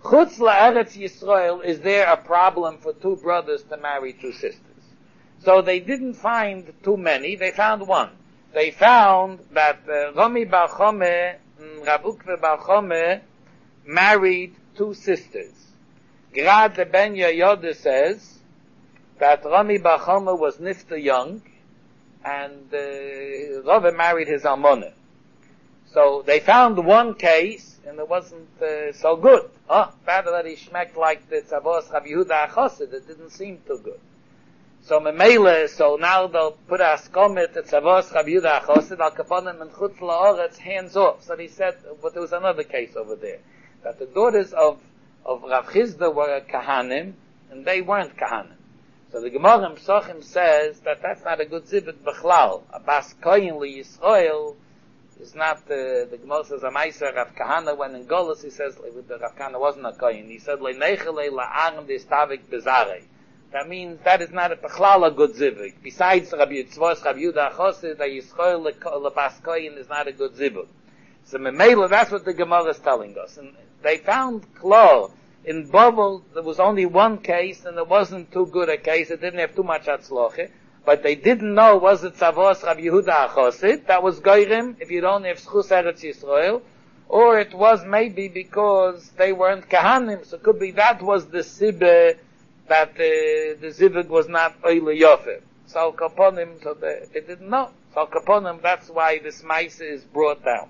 Chutz la'eretz Yisrael, is there a problem for two brothers to marry two sisters? So they didn't find too many, they found one. They found that uh, Rami Bar Chome and Rav Ukve Bar Chome married two sisters. Grad the Ben Yehoyada says that Rami Bar Chome was nifta young, and uh, Rava married his almonah. So they found one case, and it wasn't uh, so good. Oh, better that he schmecked like the Tzavos Rav Yehuda HaChassid, it didn't seem too good. So Memele, so now they'll put a skomet to Tzavos Rav Yehuda HaChassid, al kaponim and chutz la'oretz, hands off. So he said, but there was another case over there, that the daughters of, of Rav Chizda were Kahanim, and they weren't Kahanim. So the Gemara in Psochim says that that's not a good zivit b'chlal. A bas koyin li Yisrael is not, uh, the Gemara says, a meiser Rav Kahana, when in Golos he says, the Rav Kahana wasn't a koyin. He said, le'nechele la'arim destavik bezarei. That means that is not a b'chlal a good zivit. Besides Rabbi Yitzvos, Rabbi Yehuda HaChassid, that Yisrael lebas koyin is not a good zivit. So Memela, that's what the Gemara is telling us. And they found klor. In Babel, there was only one case, and it wasn't too good a case. It didn't have too much atzloche. But they didn't know, was it Tzavos Rav Yehuda HaChassid, that was Goyrim, if you don't have Schus Eretz Yisrael, or it was maybe because they weren't Kahanim, so it could be that was the Sibbe, that uh, the Zivig was not Oile Yofeh. So Kaponim, so they, they didn't know. So Kaponim, that's why this Maisa is brought down.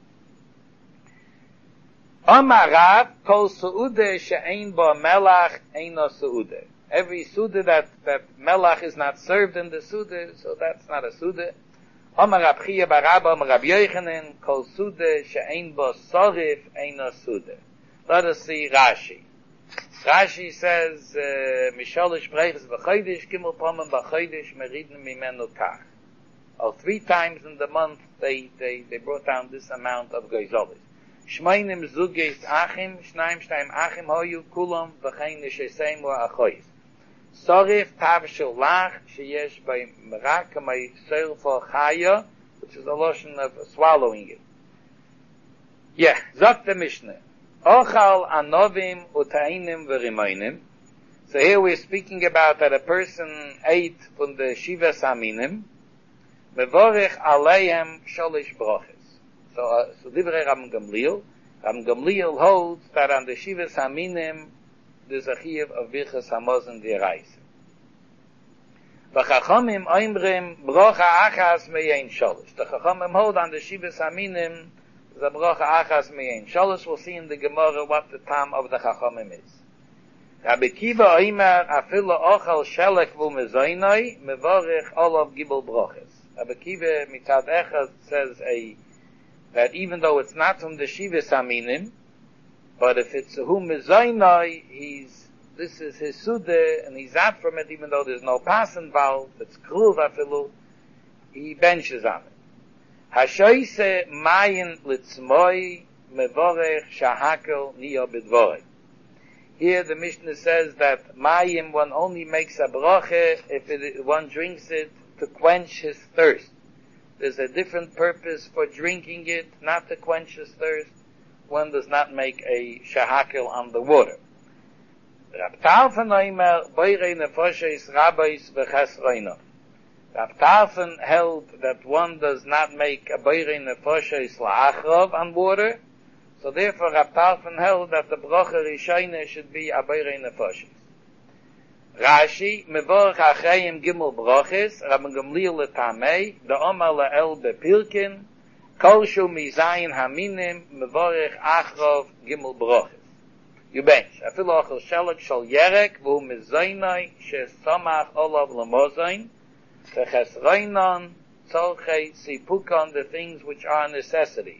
Omar Rav, kol su'ude she'ein bo melach eino su'ude. Every su'ude that, that melach is not served in the su'ude, so that's not a su'ude. Omar Rav Chiya bar Abba, Omar Rav Yochanan, kol su'ude she'ein bo sorif eino su'ude. Let us see Rashi. Rashi says, Misholish breches v'chodesh, gimel pomem b'chodesh, meridin mimenu kach. Oh, three times in the month they, they, they brought down this amount of goizolis. Shmeinim zugeis achim, shnaim shnaim achim hoyu kulam v'chein nisheseim wa achois. Sorif tav shel lach sheyesh by merak kamay seil for chaya, which is a lotion of swallowing it. Yeah, zok the Mishnah. Ochal anovim utainim v'rimoinim. So here we're speaking about that a person ate from the shiva saminim, mevorich aleihem sholish broches. So, uh, so divrei Ram Gamliel, Ram Gamliel holds that on the Shivas Haminim, there's a chiyuv of Birchas Hamazon d'Oraisa. V'chachamim oimrim brocha achas meyein sholish. The chachamim hold on the Shivas Haminim, there's a brocha achas meyein sholish. We'll see in the Gemara what the time of the chachamim is. Rabbi Kiva oimer afilo ochal shelek v'umezoinoi, mevorich olav gibel broches. Rabbi Kiva mitzad echad says a that even though it's not from the Shivas Aminim, but if it's a Hu Mezainai, he's, this is his Sude, and he's out from it, even though there's no pass involved, it's Kruv Afilu, he benches on it. Hashoise Mayin Litzmoi Mevorech Shahakel Niyo Bidvorei. Here the Mishnah says that Mayim, one only makes a brache if it, one drinks it to quench his thirst. There's a different purpose for drinking it, not to quench his thirst. One does not make a shahakel on the water. Rab Tarfon oimer boirei nefoshes rabbis v'chesroino. Rab Tarfon held that one does not make a boirei nefoshes la'achrov on water, so therefore Rab Tarfon held that the brocha rishayne should be a boirei nefoshes. Rashi, mevorach achreim gimel broches, Rabban Gamliel letamei, the Omar la'el bepilkin, kol shu mizayin haminim, mevorach achrov gimel broches. You bench. Afilo achel shelek shal yerek, v'hu mizaynai, she somach olav lemozayn, v'chesreinon, tzolchei sipukon, the things which are necessities.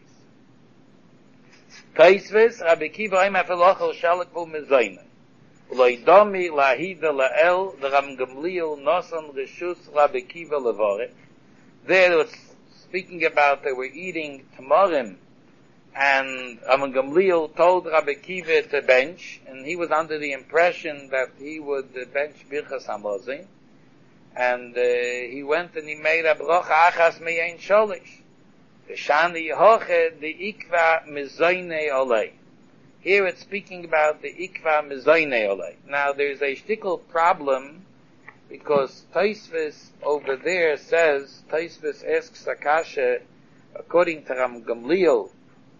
Taisvis, Rabbi Kiva oim afilo achel shelek v'hu mizaynai. Loidomi lahida la'el, the Ram Gamliel nosan reshus Rabbi Kiva levorech. There it was speaking about they were eating tamarim, and Ram Gamliel told Rabbi Kiva to bench, and he was under the impression that he would bench Birchas Hamazon, and uh, he went and he made a brocha achas meyein sholish. Shani hoche de ikva mizoyne olei. Here it's speaking about the ikva mezoynei olei. Now there's a shtickle problem, because Tosfos over there says, Tosfos asks Akasha, according to Ram Gamliel,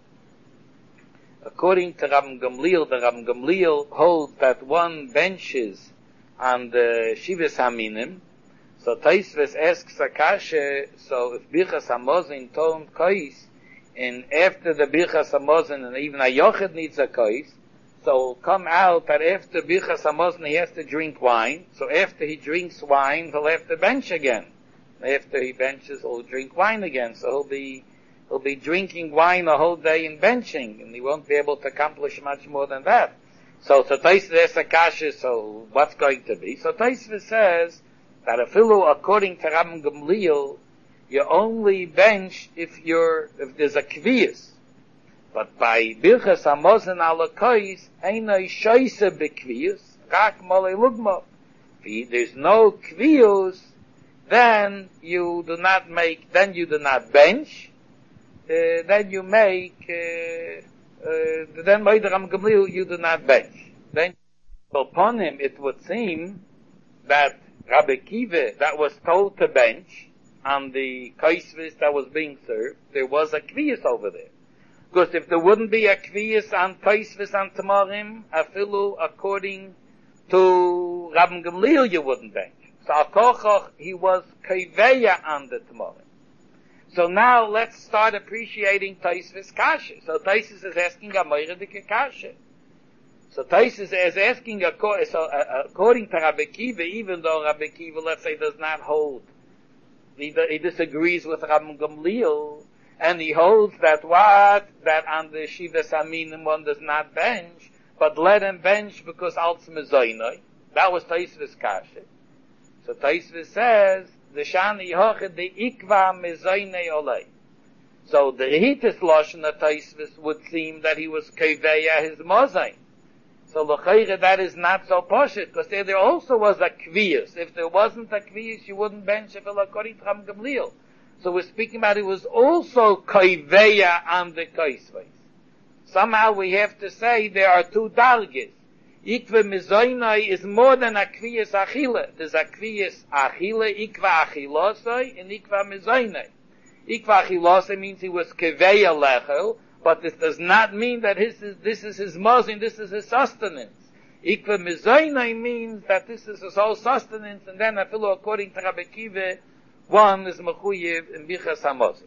according to Ram Gamliel, the Ram Gamliel holds that one benches on the Shivas Haminim. So Tosfos asks Akasha, so if Birchas Hamazon told Kais, and after the Birchas Hamazon, and even a Yochid needs a Kais, so it'll come out that after Birchas Hamazon he has to drink wine. So after he drinks wine, he'll have to bench again. After he benches, he'll drink wine again. So he'll be he'll be drinking wine the whole day and benching, and he won't be able to accomplish much more than that. So so Tosfos asks Akasha, so what's going to be? So Tosfos says that afilu according to Ram Gamliel, you only bench if you're if there's a kviyas. But by Birchas Hamazon ala Kais, einay shoyse bekviyus, rak molei lugma. If there's no kviyus, then you do not make, then you do not bench, uh, then you make, uh, uh, then by the Ram Gamliel you do not bench. Then, upon him, it would seem that Rabbi Kiva, that was told to bench, on the kaisvis that was being served, there was a kviyus over there. Because if there wouldn't be a kviyas on Tosfos and Tamarim, afilu according to Rabbi Gamliel, you wouldn't bench. So Akochoch, he was kaveya on the Tamarim. So now let's start appreciating Tosfos Kasha. So Tosfos is asking a Moiredike Kasha. So Tosfos is asking, a, so, uh, according to Rabbi Kiva, even though Rabbi Kiva, let's say, does not hold, he, he disagrees with Rabbi Gamliel, and he holds that what? That on the Shivas Haminim one does not bench, but let him bench because alts mezoynoi. That was Tosfos Kasha. So Tosfos says, the Shani Hoche the Ikva mezoynei olei. So the Rehitis Lashon of Tosfos would seem that he was Keveya his mozayn. So l'chayre that is not so poshut, because there, there also was a kviyus. If there wasn't a kviyus, you wouldn't bench if according to Ram Gamliel. So we're speaking about it was also kaiveya on the kaisvais. Somehow we have to say there are two dargis. Ikva mizoynai is more than a kviyas achila. There's a kviyas achila, ikva achilosai, and ikva mizoynai. Ikva achilosai means he was keveya lechel, but this does not mean that his is, this is his mozin, this is his sustenance. Ikva mizoynai means that this is his whole sustenance, and then afilu according to Rabbi Kiva, one is mechuyev in Birchas Hamazon.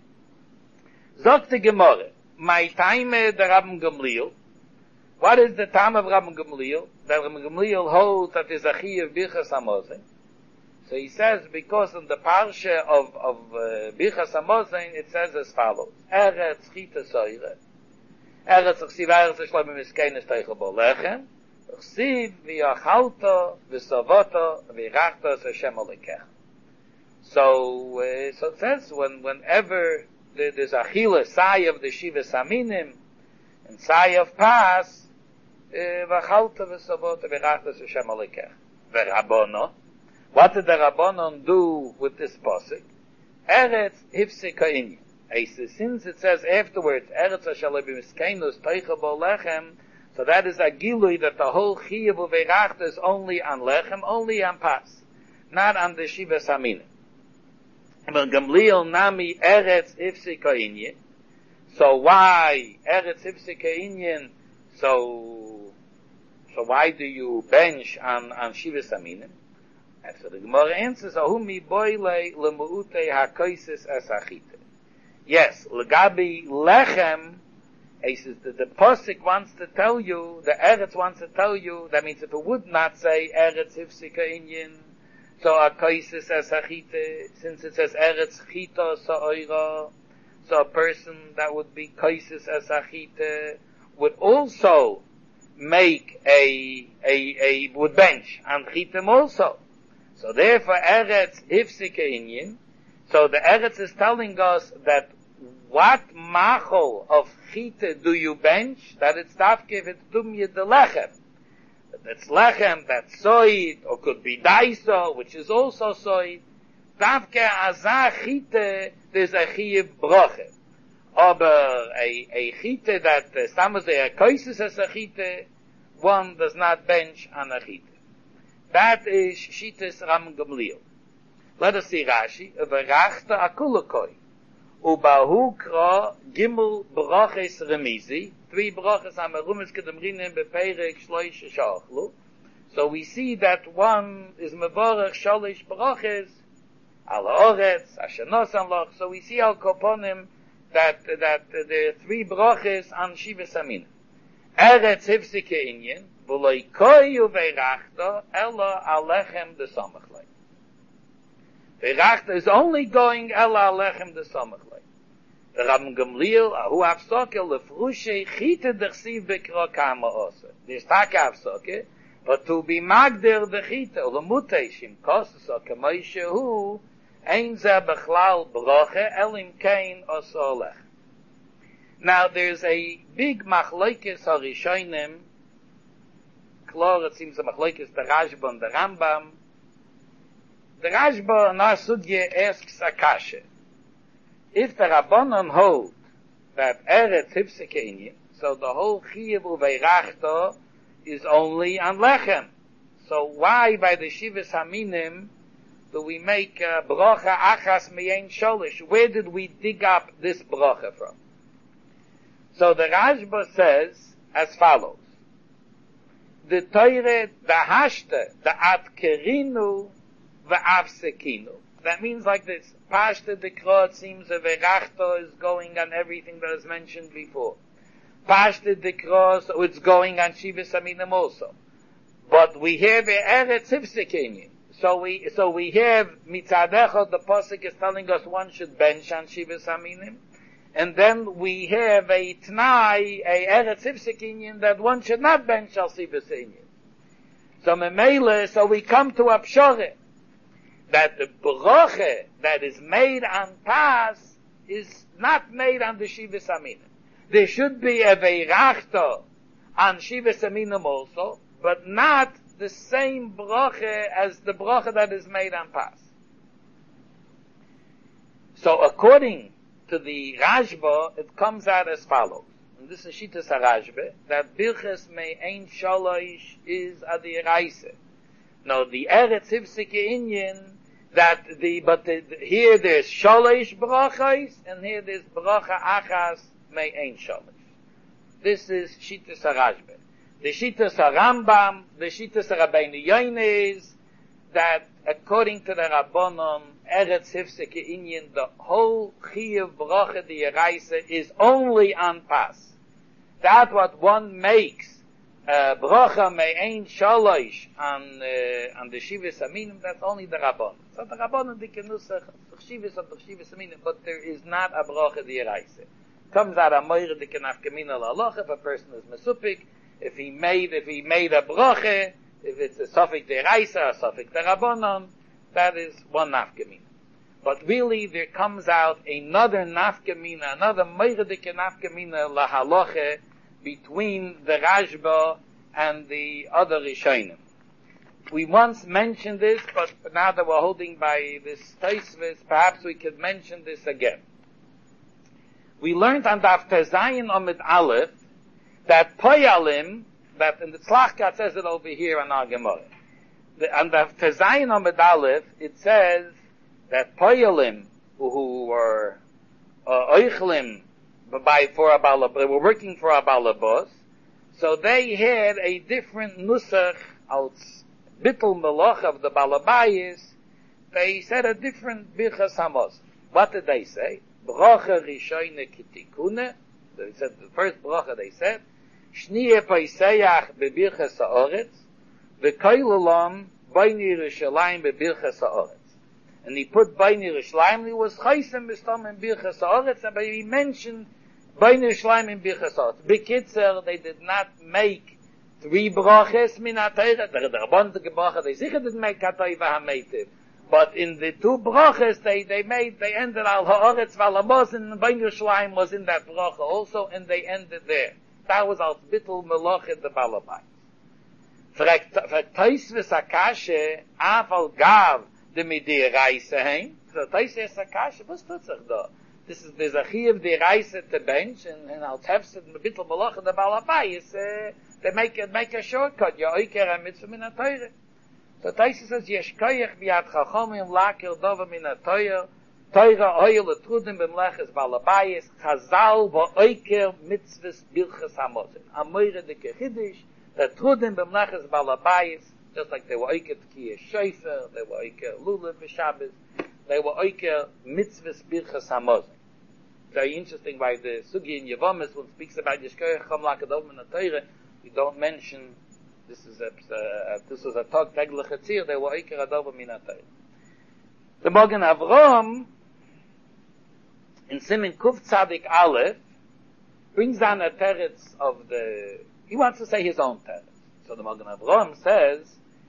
Zok the Gemara, my time the Rabbi Gamliel. What is the time of Rabbi Gamliel? That Rabbi Gamliel holds that is a chiyuv Birchas Hamazon. So he says, because in the parsha of, of uh, Birchas Hamazon, it says as follows. Eretz chita soire. Eretz chsiv eretz shloim miskenes teichel bo lechem. Chsiv v'yachalto v'sovoto v'irachto Hashem olekech. So, uh, so it says, when, whenever there's a chila, sai of the Shivas Haminim, and sai of Pas, v'chalta v'savota v'rachtas Hashem alekech. V'rabono. What did the Rabbonon do with this posik? Eretz hifsik ha'inyan. Since it says afterwards, Eretz ha'shalei b'miskenus teicha bo lechem, so that is a gilui that the whole chiyuv of v'rachta is only on lechem, only on Pas, not on the Shivas Haminim. But Gamliel nami Eretz Ifsik Ha'inyan. So why Eretz Ifsik Ha'inyan? So, so why do you bench on, on Shivas Haminim? And so the Gemara answers, Ahumi boile lemuute hakoisis asachite. Yes, legabi lechem, he says that the Posik wants to tell you, the Eretz wants to tell you, that means if it would not say Eretz Ifsik Ha'inyan, so a kaisis as achite, since it says eretz chita sa'oira, so a person that would be kaisis as achite would also make a, a, a, would bench on chitim also. So therefore eretz hifsike inyan, so the eretz is telling us that what machol of chita do you bench, that it's tafke if it's dumye de lechem. That's lechem, that's soid, or could be daiso, which is also soid. Davke azah chite, there's a chiyuv broche. Aber a, a chite that uh, some say a koises as a chite, one does not bench on a chite. That is Shitas Ram Gamliel. Let us see Rashi. Verachta akulakoi. Ubahu kra gimel brachis remizi. Three brachas am erumis kedemrinen beperek shloish shachlu. So we see that one is mevorach shalish brachis al oretz ashenosan loch. So we see al koponim that that uh, there are three brachis on Shivas Aminim. Eretz hifsike inyan. V'loi koi uveirachta ella alechem de samachlei. Veirachta is only going ella alechem de samachlei. The Rabban Gamliel, ahu avsoke lefrushe chite dechsiv bekra kama ose. There's taka avsoke, but to be magder de chite, or the muteshim, kosus o kamoishe hu, ein ze bechlal broche, elim kein oso olech. Now there's a big machlokes harishonim. Klar, it seems a machlokes the Rashba and the Rambam. The Rashba in our sugya asks a kasha. If the Rabbanon hold that Eretz hifsike inyan, so the whole chiyuv uveirachta is only on lechem. So why by the Shivas Haminim do we make uh, bracha achas me'ein sholish? Where did we dig up this bracha from? So the Rashba says as follows. The Torah, the Hashta, the Atkerinu, the Avsekinu. That means like this. Pashta the Krot seems a Verachta is going on everything that is mentioned before. Pashta the Krot, so it's going on Shivas Aminim also. But we have a Eretz Hifsek. So we, so we have Mitzadecha, the Pasuk is telling us one should bench on Shivas Aminim. And then we have a Tnai, a Eretz Hifsek that one should not bench al Shivas Aminim. So Memele, so we come to a Pshore, that the bracha that is made on Pas is not made on the Shivas Aminim. There should be a Veirachta on Shivas Aminim also, but not the same bracha as the bracha that is made on Pas. So according to the Rashba, it comes out as follows. And this is Shitas HaRashba, that Birches Me'ein Shalosh is Adiraisa. Now the Eretz Hifsek Inyan, that the, but the, here there's Shalosh brachas, and here there's bracha achas Me'ein Shalosh. This is Shitas HaRashba. The Shitas HaRambam, the Shitas HaRabbeinu Yoinez, is that according to the Rabbanon, Eretz Hifsek Inyan, the whole Chiyuv bracha the Yeraisa is only on Pas. That what one makes uh, bracha me'ein shalosh on uh, on the Shivas Aminim, that's only the Rabbanon. So the Rabbanon the kenusach Shivas of the Shivas Aminim, but there is not a bracha the Yeraisa. Comes out a moira the kenafkamina la'aloch if a person is mesupik, if he made if he made a bracha, if it's a suffix the Yeraisa, a suffix the Rabbanon, that is one nafkamina. But really, there comes out another nafkamina, another meiradike nafkamina lahaloche between the Rashba and the other Rishonim. We once mentioned this, but now that we're holding by this Tosfos, perhaps we could mention this again. We learned on Daf Tezayin Amid Aleph that Poyalim, that in the Tzlachka says it over here on our Gemara. The, on Daf Tezayin Amid Aleph, it says that Poyalim, who were uh, Oichlim, by for a balabos, they were working for a balabos, so they had a different nusach als bittul melach of the balabayis. They said a different birchas hamos. What did they say? Bracha rishayne kitikune. They said the first bracha. They said shniye paisayach bebirchas haaretz v'koilulam b'nei Yerushalayim bebirchas haaretz. And he put B'nei Yerushalayim, he was chaysem b'stam in birchas haaretz, but he mentioned B'nei Yerushalayim in birchas haaretz. B'kitzer, they did not make three brachas min ha'Torah. The Rabbanon bracha, they sicher didn't make ha'Torah ha'meitiv. But in the two brachas, they, they made, they ended al haaretz v'alamos, and B'nei Yerushalayim was in that bracha also, and they ended there. That was al bittul melochet the balabais. For Tosfos HaKasha, af al gav, the midir reise hein. So Tosfos HaKasha, was tut sich da? this is the Zachiv, the Reise, the bench, and, and Al Tefsid, and the Bittel Malach, and the Balabayis, uh, they make a, make a shortcut, Ya Oiker HaMitzvah Min HaTorah. So Taisa says, Yesh Koyach B'yad Chachomim Lakir Dova Min HaTorah, Torah Oil Etrudim B'mleches Balabayis, Chazal V'Oikeer Mitzvahs Bilchas HaMozin. Amoyre de Kechidish, the Etrudim B'mleches Balabayis, just like they were Oiker Tkiyah Shofer, they were Oiker Lulav B'Shabbos, they were Oiker Mitzvahs Bilchas HaMozin. Very interesting why the Sugi in Yevomis, when it speaks about Yesh Koyach Chachom Lakir Dova Min HaTorah, we don't mention, this is a, uh, this was a talk, Tegel Chetzir, they were Oiker Adova Min HaTorah. The Magen Avraham, in Simen Kuf Tzadik Aleph, brings down a teretz of the, he wants to say his own teretz. So the Magen Avraham says,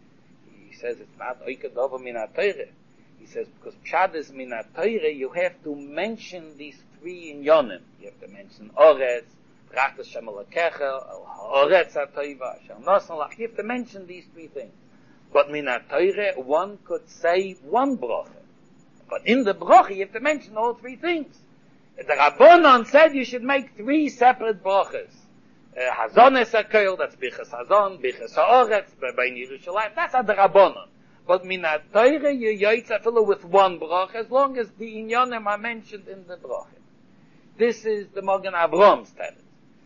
he says it's not Oiker Adova Min HaTorah. He says, because Pshad is Min HaTorah, you have to mention these three in Yonim. You have to mention Oretz, Rachtas Shem Elokecha, Oretz HaToiva, Shem Nosan Lach. You have to mention these three things. But Min HaTorah, one could say one bracha. But in the bracha, you have to mention all three things. The Rabbanon said you should make three separate brachas. Hazon es HaKoil, that's Bichas Hazon, Bichas HaOretz, Bein Yerushalayim, that's at the Rabbanon. But Min HaTorah, you yaitza fill with one bracha, as long as the inyanim are mentioned in the bracha. This is the Magen Avraham's tenet.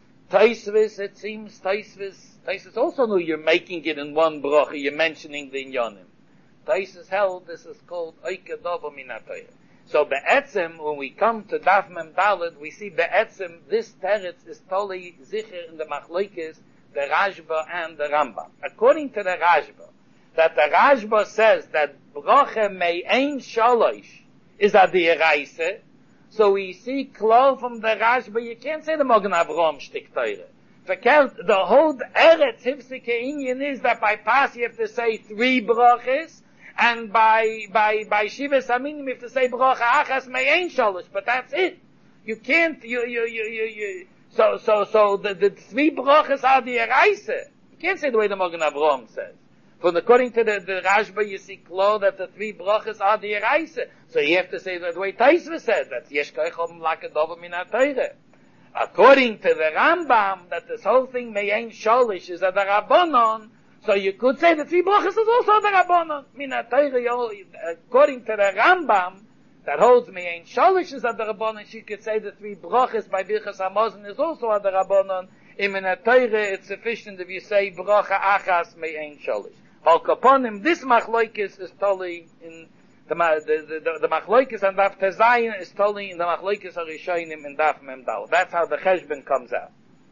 Taisvis, it seems, Taisvis, Taisvis also knew you're making it in one bracha, you're mentioning the inyanim. Taisvis held this is called Oiker Adova Min HaTorah. So Be'etzim, when we come to Daf Mem Daled, we see Be'etzim, this teretz is totally zicher in the Machlokes, the Rashba and the Rambam. According to the Rashba, that the Rashba says that bracha mei ein shalosh is a di'eraisa, so we see clear from the Rashba, you can't say the Magen Avraham shtik Torah. Verkehrt, the whole Eretz Hifzike Inyan is that by Pas you have to say three brachas, and by, by, by Shivas Aminim you have to say bracha achas mei ein shalosh, but that's it. You can't, you, you, you, you, you, so, so, so the, the three brachas are di'eraisa. You can't say the way the Magen Avraham says. From according to the, the Rashba, you see clear that the three brachas are the Yeraisa. So you have to say that the way Taisva said, that Yesh Koyach Chachom Lakir Dova Min HaTorah. According to the Rambam, that this whole thing Me'ein Sholish is at the Rabbanon, so you could say the three brachas is also at the Rabbanon. Min HaTorah, according to the Rambam, that holds Me'ein Sholish is at the Rabbanon, you could say the three brachas by Birchas HaMozin is also at the Rabbanon. In Min HaTorah, it's sufficient if you say bracha achas Me'ein Sholish. Al Kaponim, this Machlokes is totally in the the the, the Machlokes and Daf Tezayin is totally in the Machlokes Arishonim in Daf Mem Dal. That's how the Cheshbon comes out.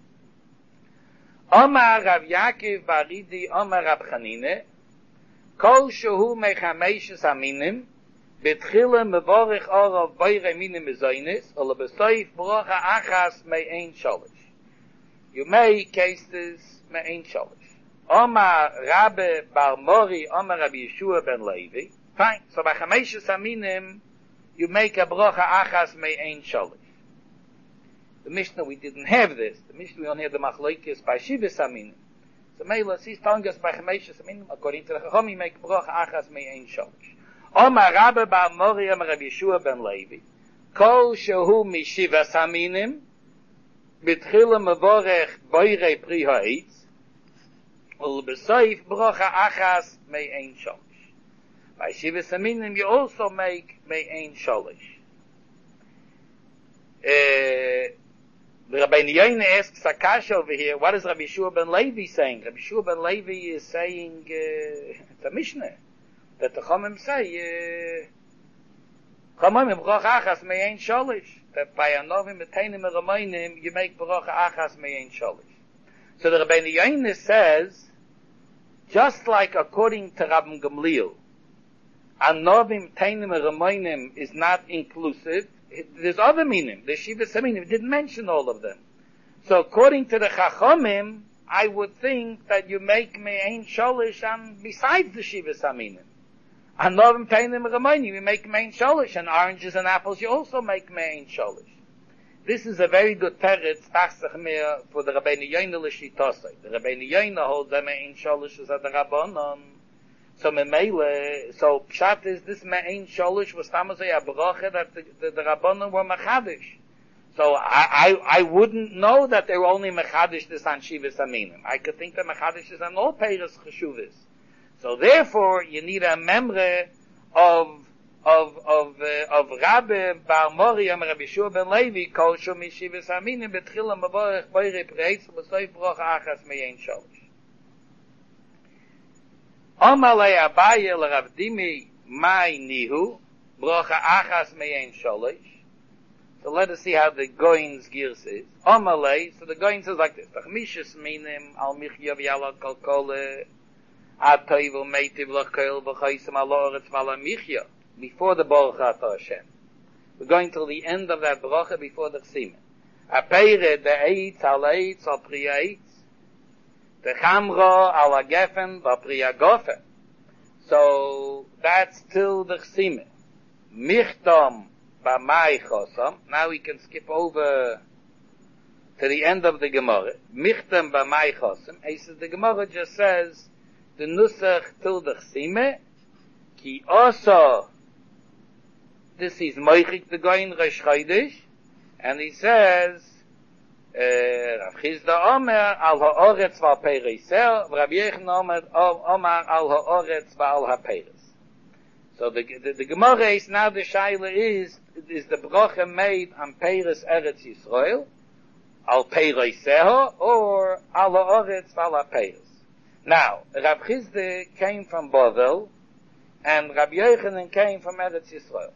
Omar Rav Yaakov Baridi, Omar Rab Chanine, Kol shehu mechameishes aminim, betchile mevorich orav boire minim mezoinis, or lebesoif bracha achas me'ein sholish. You make cases me'ein sholish. Omar Rabbe Bar Mori, Omar Rabbi Yeshua ben Levi. Fine. So by Chameshes Aminim, you make a bracha achas me'ein sholish. The Mishnah, we didn't have this. The Mishnah, we only had the Machlokes by Shivas Aminim. So Mela, he's telling us by Chameshes Aminim, according to the Chacham, you make bracha achas me'ein sholish. Omar Rabbe Bar Mori, Omar Rabbi Yeshua ben Levi. Kol shehu mishivas Aminim, betchila mevorech boire pri ha'etz, Ul besoif bracha achas me'ein sholish. By Shivas Aminim, you also make me'ein sholish. Uh, Rabbi Yoina asks Akash over here, what is Rabbi Yeshua ben Levi saying? Rabbi Yeshua ben Levi is saying, uh, it's a Mishnah, that the Chomim say, Chomim bracha achas me'ein sholish, that by Anovim etainim eramoinim, you make bracha achas me'ein sholish. So the Rabbi Yoina says, just like according to Rabbi Gamliel, Anovim Tainim Ramoinim is not inclusive, there's other meaning. The Shivas Aminim didn't mention all of them. So according to the Chachomim, I would think that you make Me'ein Sholish and besides the Shivas Aminim. Anovim Tainim Ramoinim, you make Me'ein Sholish, and oranges and apples you also make Me'ein Sholish. This is a very good teretz, Tachsach Meir, for the Rabbeinu Yoina L'Shitosai. The Rabbeinu Yoina holds that Me'ein Sholish is at the Rabbanon, So memele, so pshat is this me'ein sholish was tamazay a bracha that the, the, the Rabbanon were machadish. So I, I, I wouldn't know that they were only mechadish this on Shivas Aminim. I could think that mechadish is on all Peiros Cheshuvis. So therefore, you need a memre of, of, of, uh, of Rabbi Bar Moriam, Rabbi Shua ben Levi, Kol Shum Shivas Aminim, Betchilam Mavorech, Boire Preitz, Besoif Broch Achas Meyen Sholish. Omalei Abaye l'Rav Dimi, Mai Nihu, Broch Achas Meyen Sholish. So let us see how the Goin's gears is. Omalei, so the Goin says like this. Tachmishas minim al michya v'yala kolkole atoiv u'meitiv l'koil v'choisem al oretz v'ala michya before the Baruch Atah Hashem. We're going till the end of that bracha before the Chsimen. Apeire de eitz al eitz al priya eitz de chamro al agefen v'priya gofen. So that's till the Chsimen. Michtam now we can skip over to the end of the Gemara. Michtam b'mai chosam. He says the Gemara just says the nusach till the chsime ki also. This is moichik the goyin resh chodesh, and he says Rav Chizda Omer al ha'oretz v'al peireiser, Rav Yechon Omer al ha'oretz v'al ha'peiris. So the, the, the Gemara is now the shaila is, is the bracha made on Peiris Eretz Yisrael, al Peireiseho, or al Ha'oretz v'al Peiris. Now, Rav Chizda came from Bavel, and Rav Yochanan came from Eretz Yisrael.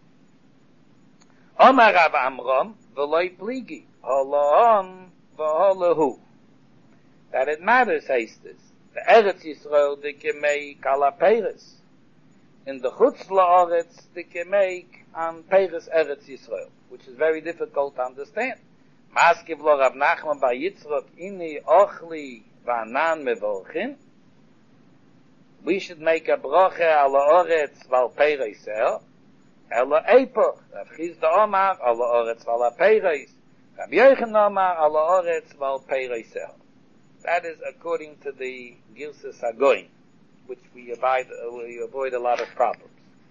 Omar Rav Amram, v'loi pligi, ha'la'on v'ha'lahu. That it matters, says this. The Eretz Yisrael, the Kemei Kala Peiris. In the Chutz La'aretz, they can make on Peiris Eretz Yisrael, which is very difficult to understand. Maskiv lo Rav Nachman bar Yitzchok, inni ochli v'anan mevorchin. We should make a bracha al ha'oretz v'al peireiser, ela epoch. Rav Chizda Omar al ha'oretz v'al ha'peiris. Rav Yochanan Omar al ha'oretz v'al peireiser. That is according to the Girsas HaGoyim, which we avoid, uh, we avoid a lot of problems.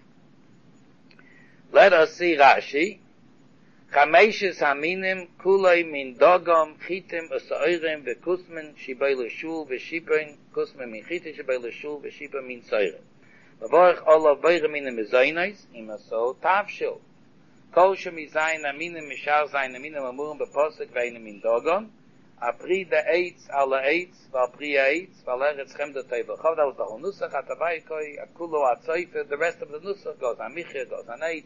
Let us see Rashi. Chameshes haminim kulei min dogam chitim usairem vekusmen shibay l'shul v'shipin kusmen min chitim shibay l'shul v'shipin min sairem. Vavorech olav beire minim mizaynais imaso tavshil. Kol shemizayn aminim mishar zayn aminim amurim beposek v'einim min dogam. Apri de eitz ala eitz, val pri eitz, val eretz chemda teva. Chav, that was the whole nusach, atavaykoi, akulo, atzoife, the rest of the nusach goes on michir, goes on eitz.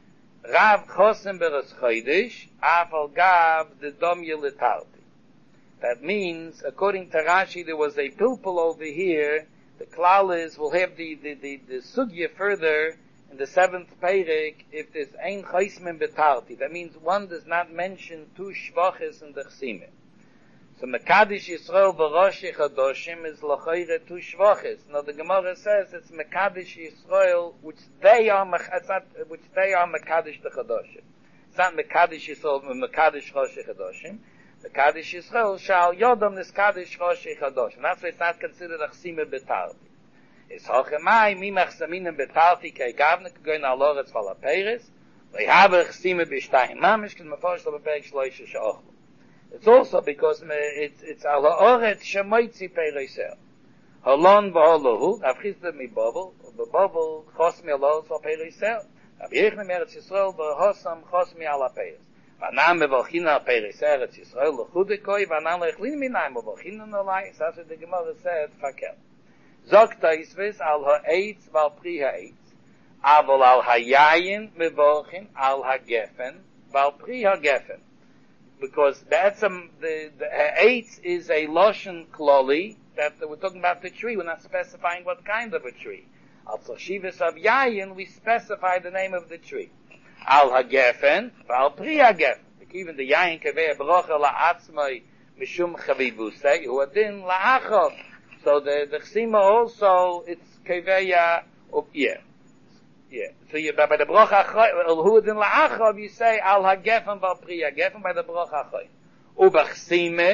Rav chosim beres chodesh, aval gav de domye litarti. That means, according to Rashi, there was a pilpul over here. The klal is, we'll have the, the, the, the sugya further in the seventh perek, if there's ein chosim betarti. That means one does not mention two shvachis in the chsime. So Mekadosh Yisrael v'Rosh Chadoshim is l'chayre two shvachis. Now the Gemara says it's Mekadosh Yisrael, which they are, it's not, which they are Mekadosh the Chadoshim. It's not Mekadosh Yisrael, Mekadosh Rosh Chadoshim. Mekadosh Yisrael shall yodam niskadosh Rosh Chadoshim. That's why it's not considered a chsime betarti. It's hochemai mi machsaminim betarti kei gavne kegoin al oretz val ha'peiris. Le'haber chsime b'shtayim mamish ken meforsh lo b'perek shloisha she'ochlu. It's also because it's it's al ha'oretz shemoitzi peireiser. Halon v'holahu, Rav Chizda mi Bavel, v'Bavel chos mi alos v'al peireiser. Rav Yechon Eretz Yisrael v'hosam chos mi al ha'peiris. V'anam mevolchin al peireiser Eretz Yisrael l'chudekoi, v'anam lechlin minayim mevolchin alai. That's what the Gemara said, fakel. Zok taisves al ha'eitz v'al pri ha'eitz. Avol al hayayin mevolchin al ha'gefen v'al pri ha'gefen. Because that's a, the, the eitz is a loshen kloli, that we're talking about the tree, we're not specifying what kind of a tree. Al tzashivas of yayin, we specify the name of the tree. Al hagefen, al pri hagefen. Even the yayin kaveh brocha la'atzmai mishum chavivusei, hu adin la'achov. So the, the chsima also, it's kaveya of, yeah. Yeah. So you, by the brocha who in la'achav, you say al hagefen val pri hagefen by the brocha choy. Ubachsime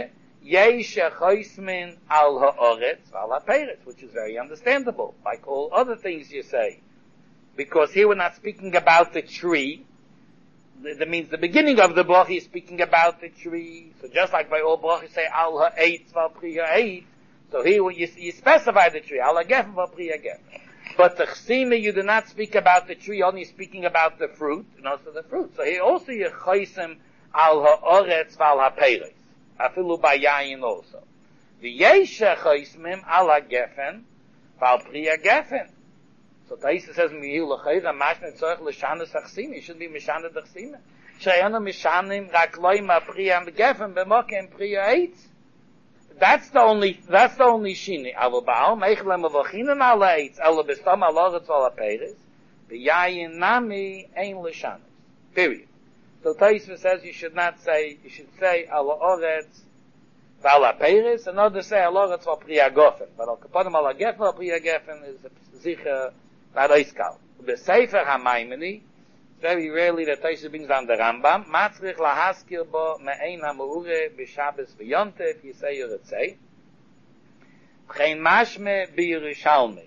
Yesh choismin al ha'oretz al ha'peretz, which is very understandable, like all other things you say. Because here we're not speaking about the tree. That means the beginning of the bracha is speaking about the tree. So just like by all brachas say al ha'etz val pri ha'etz, so here when you, you specify the tree, al ha'gefen val pri ha'gefen. But the chsima, you do not speak about the tree, only speaking about the fruit, and also the fruit. So here also you choisim al ha'oretz val ha'peretz. Afilu bayayin also. The yesha choismim al ha'gefen val pri ha'gefen. So Taisa says, "Miyu l'chayra mashne tzorich l'shanas hachsima." You should be mishanet hachsima. Sheyana mishanim rak loyma pri ha'gefen b'mokem pri ha'etz. That's the only. That's the only shini. Aval ba'al meichlem avachinen al ha'etz ela b'stam al ha'oretz val ha'peretz b'yayin nami ein l'shanas. Period. So Taisa says you should not say. You should say al ha'oretz val ha'peretz, and others say al ha'oretz val pri ha'gefen. But al kaponim al ha'gefen val pri ha'gefen is sicher. Not Oiskal. The Sefer HaMaimoni, very rarely the Taisa brings down the Rambam, Matzrich lahaskir bo me'ein ha'me'ure b'Shabbos v'Yontef yisei Yeretzei, V'chein mashme b'Yerushalmi.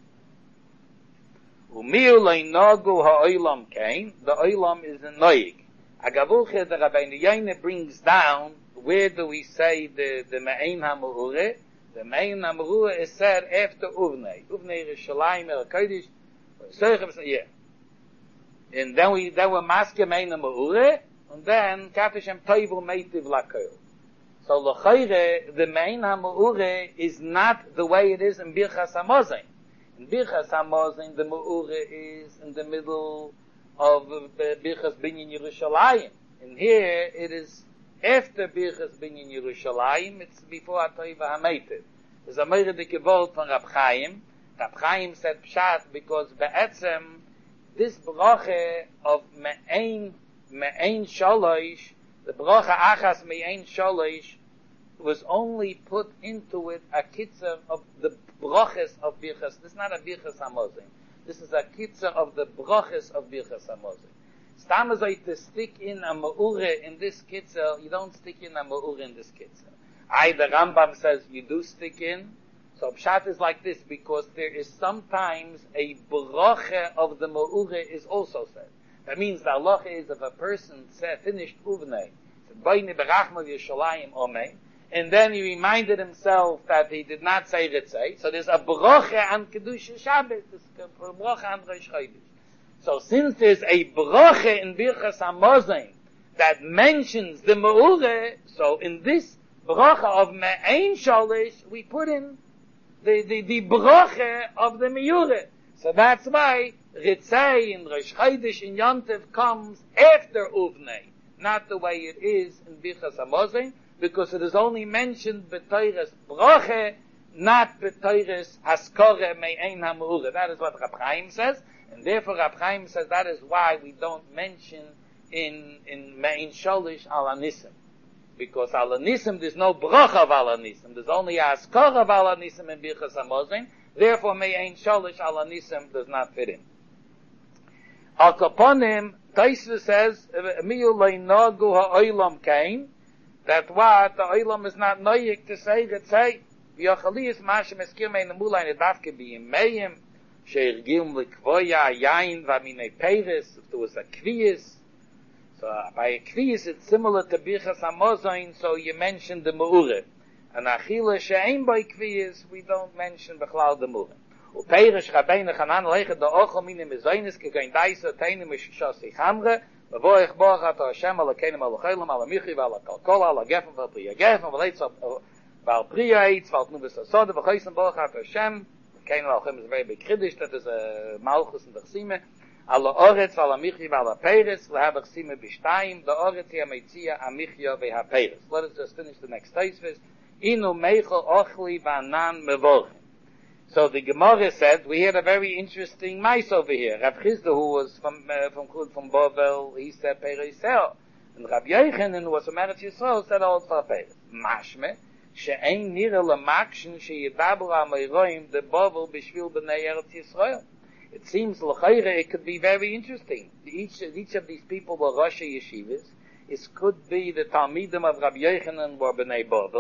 U'miu le'nogu ha'olam kein, the olam is a noig. Agavulche, the Rabbeinu Yoine brings down, where do we say the, the me'ein ha'me'ure? The me'ein ha'me'ure is said after Uvnei. Uvnei Yerushalayim El Kodesh, yeah. And then we, then we're masking Meina Ma'ure, and then Katashem Toivu Meitiv Lakoil. So L'chayre, the Meina Ma'ure is not the way it is in Birchas HaMozain. In Birchas HaMozain, the Ma'ure is in the middle of uh, Birchas Binyan Yerushalayim. And here, it is after Birchas Binyan Yerushalayim, it's before HaToivu HaMeitiv. There's a Meire de Kevot from Rab Chaim. Rab Chaim said Pshat because be'etzem this bracha of me'ein me'ein shalosh, the bracha achas me'ein shalosh, was only put into it a kitzur of the brachas of birchas. This is not a birchas hamozin. This is a kitzur of the brachas of birchas hamozin. Stamazoi to stick in a ma'ure in this kitzur, you don't stick in a ma'ure in this kitzur. I, the Rambam says you do stick in. So Pshat is like this, because there is sometimes a bracha of the Ma'ure is also said. That means the halacha is if a person said, finished Uvnei, and then he reminded himself that he did not say Ritzei, so there's a bracha on Kedusha Shabbos, there's a bracha on Rosh Chodesh. So since there's a bracha in Birchas HaMozain that mentions the Ma'ure, so in this bracha of Me'ein Shalish, we put in the, the, the bracha of the Miyure. So that's why Ritzei in Rosh Chodesh in Yontev comes after Uvnei, not the way it is in Birchas HaMozain, because it is only mentioned b'toires bracha, not b'toires haskore me'ein ha'me'ure. That is what Rab Chaim says, and therefore Rab Chaim says that is why we don't mention in in me'ein sholish al anisim. Because al anisim, there's no bracha of al anisim. There's only a haskore of al anisim in Birchas HaMozain. Therefore, me'ein sholish al anisim does not fit in. Al kaponim, Taisva says, miyu le'nogu ha'olam kain, that what the olam is not noyik to say that say v'yachaliyas mashem eskir mein nemula in edavke b'yimeim she'ergim l'kvoya yain v'aminei peiris. If there was a kviyas, so by a kviyas it's similar to Birchas HaMozain, so you mention the me'ure. And achila she'ein by kviyas, we don't mention b'chlal the me'ure. U'peirish rabbeinu chanan leichet da ochel minim ezoinis kegoin daisa teinim mishshasi chamre v'voich boachat Hashem alakenim alachelim alamichi v'alakalkol alagefen v'alpriyagefen v'leitz v'alpriyaitz v'altnubis asode v'choysim boachat Hashem kenim alachem is a very big chiddush, that is a malchus in the chsime ala oretz v'alamichi v'alaperes v'havach sime b'shtayim the oretz yametzia amichya v'haperes. Let us just finish the next taisvis. Inu meichel ochli v'anan mevorchim. So the Gemara said, we had a very interesting mice over here. Rav Chizda, who was from uh, from from Bovel, he said Perisel, and Rav Yochanan, who was from Eretz Yisrael, said all for Peris. Mashme she'ein nira lemakshin sheyidabu ha'meiroim the Bovel b'shvil b'nei Eretz Yisrael. It seems l'chayre it could be very interesting. Each each of these people were Rosh Yeshivas. It could be the Talmidim of Rav Yochanan were b'nei Bovel.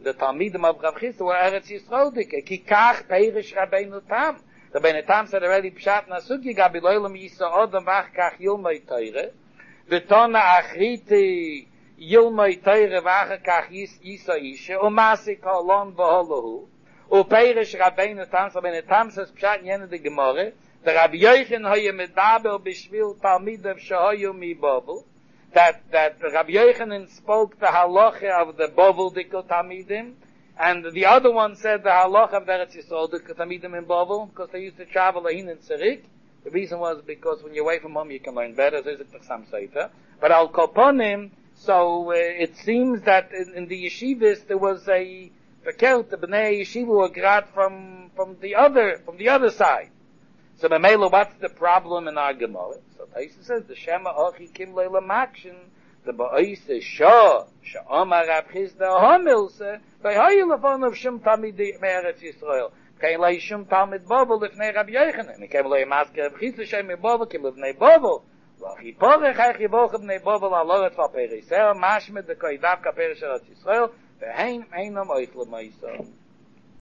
the Talmidim of Rav Chisda were Eretz Yisrael dike. Ki kach Perish Rabbeinu Tam. Rabbeinu Tam said already, Pshat Nasugi gabi loylam Yisa Odom vach kach Yilmai Teire. V'tona achriti Yilmai Teire vach kach Yisa Ishe. Umasi kolon v'holahu. Uperish Rabbeinu Tam, Rabbeinu Tam says Pshat Yene de Gemore. The Rabbi Yochanan hoye medaber b'shvil Talmidav shehoyu mi Babel. That that Rabbi Yochanan spoke the halacha of the Babel dikul Talmidim, and the other one said the halacha of Eretz Yisrael dikul Talmidim in Babel, because they used to travel ahin and tzirik. The reason was because when you're away from home you can learn better. There's a some sefer. But al koponim, so uh, it seems that in, in the yeshivas there was a verkehrt. The bnei yeshiva were grad from from the other from the other side. So Mamela, what's the problem in our Gemara? So Taisa says, the Shema Ochi Kim Leila Makshin, the Ba'isa Shah, Sha'omar Rav Chisda Homilse, V'hoyu Lefon of Shum Talmid Me'eretz Yisrael. Kein Lei Shum Talmid Babel Lefnei Rabbi Yochanan. Kem Lei Maske Rav Chisda Shem Babel Kim Lefnei Babel. V'achi Porech Hachi Voch Lefnei Babel Aloret Val Perisel, Mashmed the Koidav Kaperesh Eretz Yisrael, V'hein Einam Oich L'Maisa.